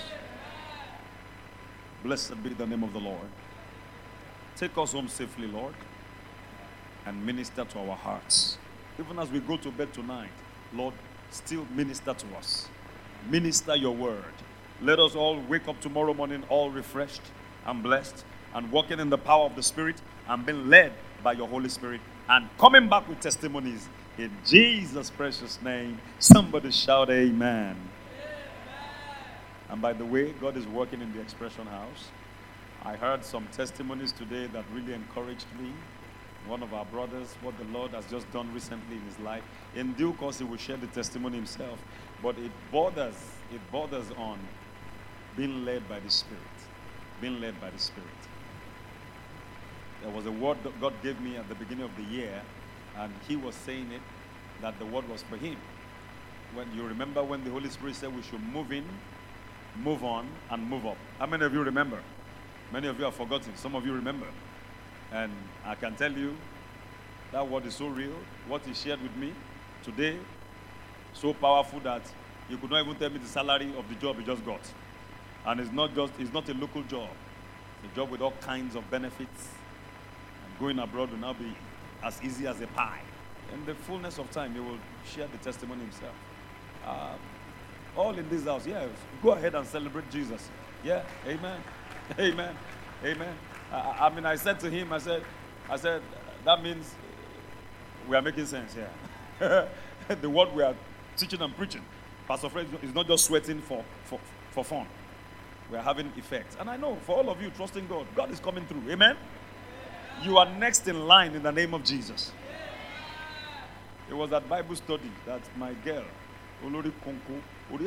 Blessed be the name of the Lord. Take us home safely, Lord. and minister to our hearts. Even as we go to bed tonight, Lord, still minister to us. Minister your word. Let us all wake up tomorrow morning all refreshed and blessed and walking in the power of the Spirit and being led by your Holy Spirit and coming back with testimonies in Jesus' precious name. Somebody shout amen. And by the way, God is working in the Expression House. I heard some testimonies today that really encouraged me. One of our brothers, what the Lord has just done recently in his life. In due course, he will share the testimony himself. But it borders on being led by the Spirit. Being led by the Spirit. There was a word that God gave me at the beginning of the year, and he was saying it, that the word was for him. When you remember when the Holy Spirit said we should move in, move on, and move up. How many of you remember? Many of you have forgotten. Some of you remember. And I can tell you that word is so real. What he shared with me today, so powerful that you could not even tell me the salary of the job he just got. And it's not a local job. It's a job with all kinds of benefits. And going abroad will now be as easy as a pie. In the fullness of time, he will share the testimony himself. All in this house, yeah, go ahead and celebrate Jesus. Yeah, amen. Amen. Amen. I said to him, I said, that means we are making sense here. The word we are teaching and preaching, Pastor Fred is not just sweating for fun. We are having effect. And I know for all of you trusting God, God is coming through. Amen. You are next in line in the name of Jesus. It was at Bible study that my girl, Olori Konko,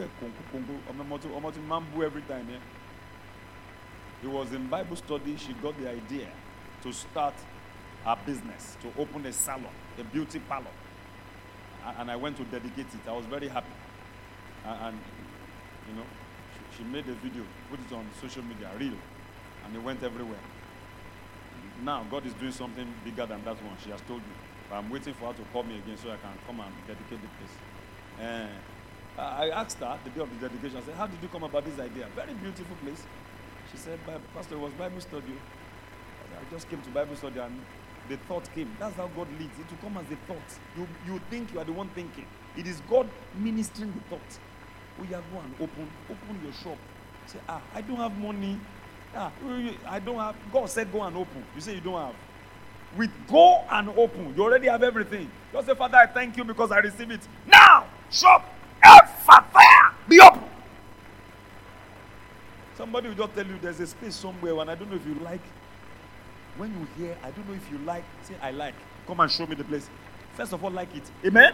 Mambu every time. Yeah? It was in Bible study she got the idea to start a business, to open a salon, a beauty parlor. And I went to dedicate it. I was very happy. And you know, she made a video, put it on social media, reel, and it went everywhere. Now God is doing something bigger than that one. She has told me. But I'm waiting for her to call me again so I can come and dedicate the place. I asked her the day of the dedication, I said, how did you come about this idea? Very beautiful place. She said, Pastor, it was Bible study. I just came to Bible study and the thought came. That's how God leads. It will come as a thought. You think you are the one thinking. It is God ministering the thought. Oh, yeah, go and open your shop. Say, I don't have money. I don't have. God said go and open. You say you don't have. With go and open, you already have everything. Just say, Father, I thank you because I receive it. Now, shop, fire, be open. Somebody will just tell you there's a space somewhere, and I don't know if you like. When you hear, I don't know if you like, say, I like. Come and show me the place. First of all, like it. Amen?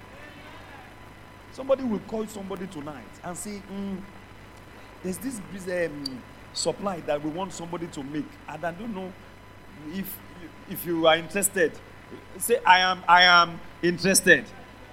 Somebody will call somebody tonight and say, there's this supply that we want somebody to make. And I don't know if you are interested. Say, I am interested.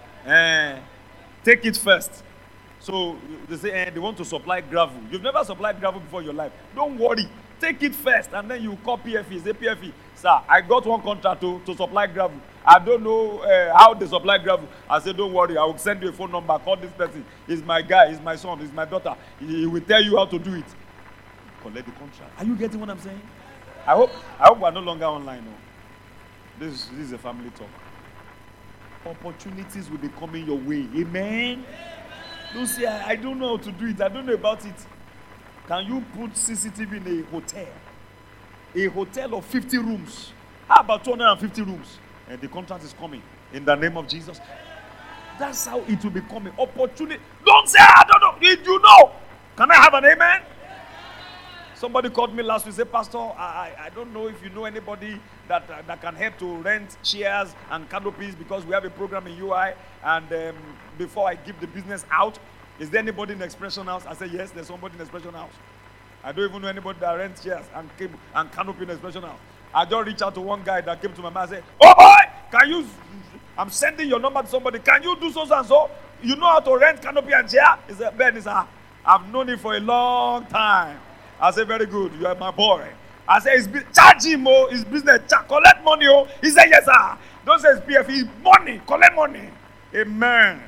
Take it first. So they say, they want to supply gravel. You've never supplied gravel before in your life. Don't worry. Take it first, and then you call PFE. Say, PFE, sir, I got one contract to supply gravel. I don't know how they supply gravel. I said, don't worry. I will send you a phone number. Call this person. He's my guy. He's my son. He's my daughter. He will tell you how to do it. Collect the contract. Are you getting what I'm saying? I hope we're no longer online. No. This is a family talk. Opportunities will be coming your way. Amen. Don't say, I don't know how to do it. I don't know about it. Can you put CCTV in a hotel? A hotel of 50 rooms. How about 250 rooms? And the contract is coming in the name of Jesus. That's how it will be coming. Opportunity. Don't say, I don't know. Did you know? Can I have an amen? Somebody called me last week and said, Pastor, I don't know if you know anybody that can help to rent chairs and canopies because we have a program in UI. And before I give the business out, is there anybody in the Expression House? I said, yes, there's somebody in the Expression House. I don't even know anybody that rents chairs and canopy in the Expression House. I just reached out to one guy that came to my mind and said, oh boy, I'm sending your number to somebody. Can you do so and so? You know how to rent canopy and chair? He said, Ben, I've known him for a long time. I said, very good. You are my boy. I said, charge him, his business. Collect money, He said, yes, sir. Don't say it's PF. It's money. Collect money. Amen.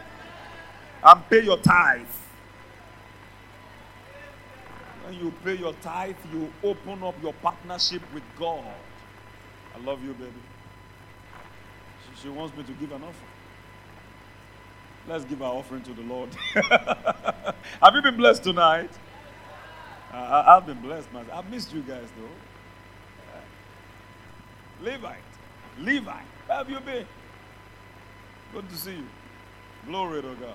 And pay your tithe. When you pay your tithe, you open up your partnership with God. I love you, baby. She wants me to give an offering. Let's give our offering to the Lord. Have you been blessed tonight? I've been blessed, man. I've missed you guys, though. Levite, where have you been? Good to see you. Glory to God.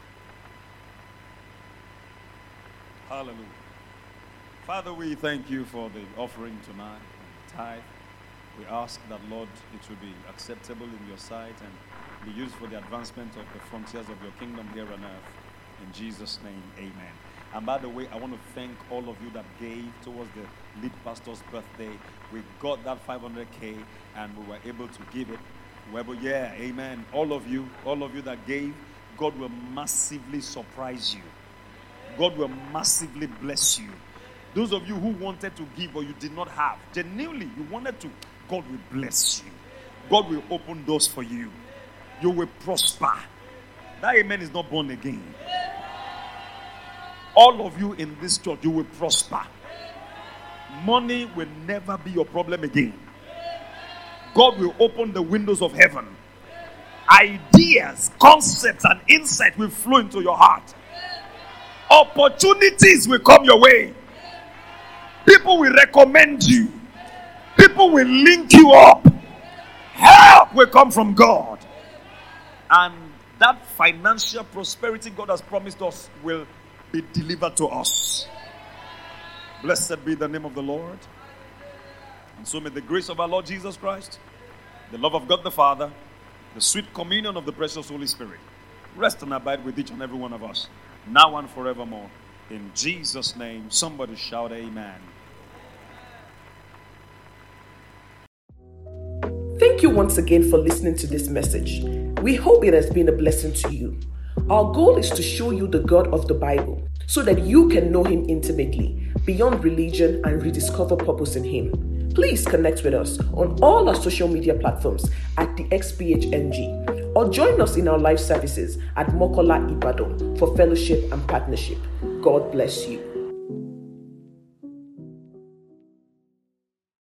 Hallelujah. Father, we thank you for the offering tonight, the tithe. We ask that, Lord, it will be acceptable in your sight and be used for the advancement of the frontiers of your kingdom here on earth. In Jesus' name, amen. And by the way, I want to thank all of you that gave towards the lead pastor's birthday. We got that 500K and we were able to give it. Yeah, amen. All of you that gave, God will massively surprise you. God will massively bless you. Those of you who wanted to give but you did not have, genuinely, you wanted to, God will bless you. God will open doors for you. You will prosper. That amen is not born again. All of you in this church, you will prosper. Money will never be your problem again. God will open the windows of heaven. Ideas, concepts, and insight will flow into your heart. Opportunities will come your way. People will recommend you. People will link you up. Help will come from God. And that financial prosperity God has promised us will be delivered to us. Blessed be the name of the Lord. And so may the grace of our Lord Jesus Christ, the love of God the Father, the sweet communion of the precious Holy Spirit rest and abide with each and every one of us, now and forevermore. In Jesus' name, somebody shout amen. Thank you once again for listening to this message. We hope it has been a blessing to you. Our goal is to show you the God of the Bible so that you can know Him intimately, beyond religion, and rediscover purpose in Him. Please connect with us on all our social media platforms at the XPHNG, or join us in our live services at Mokola Ibadan for fellowship and partnership. God bless you.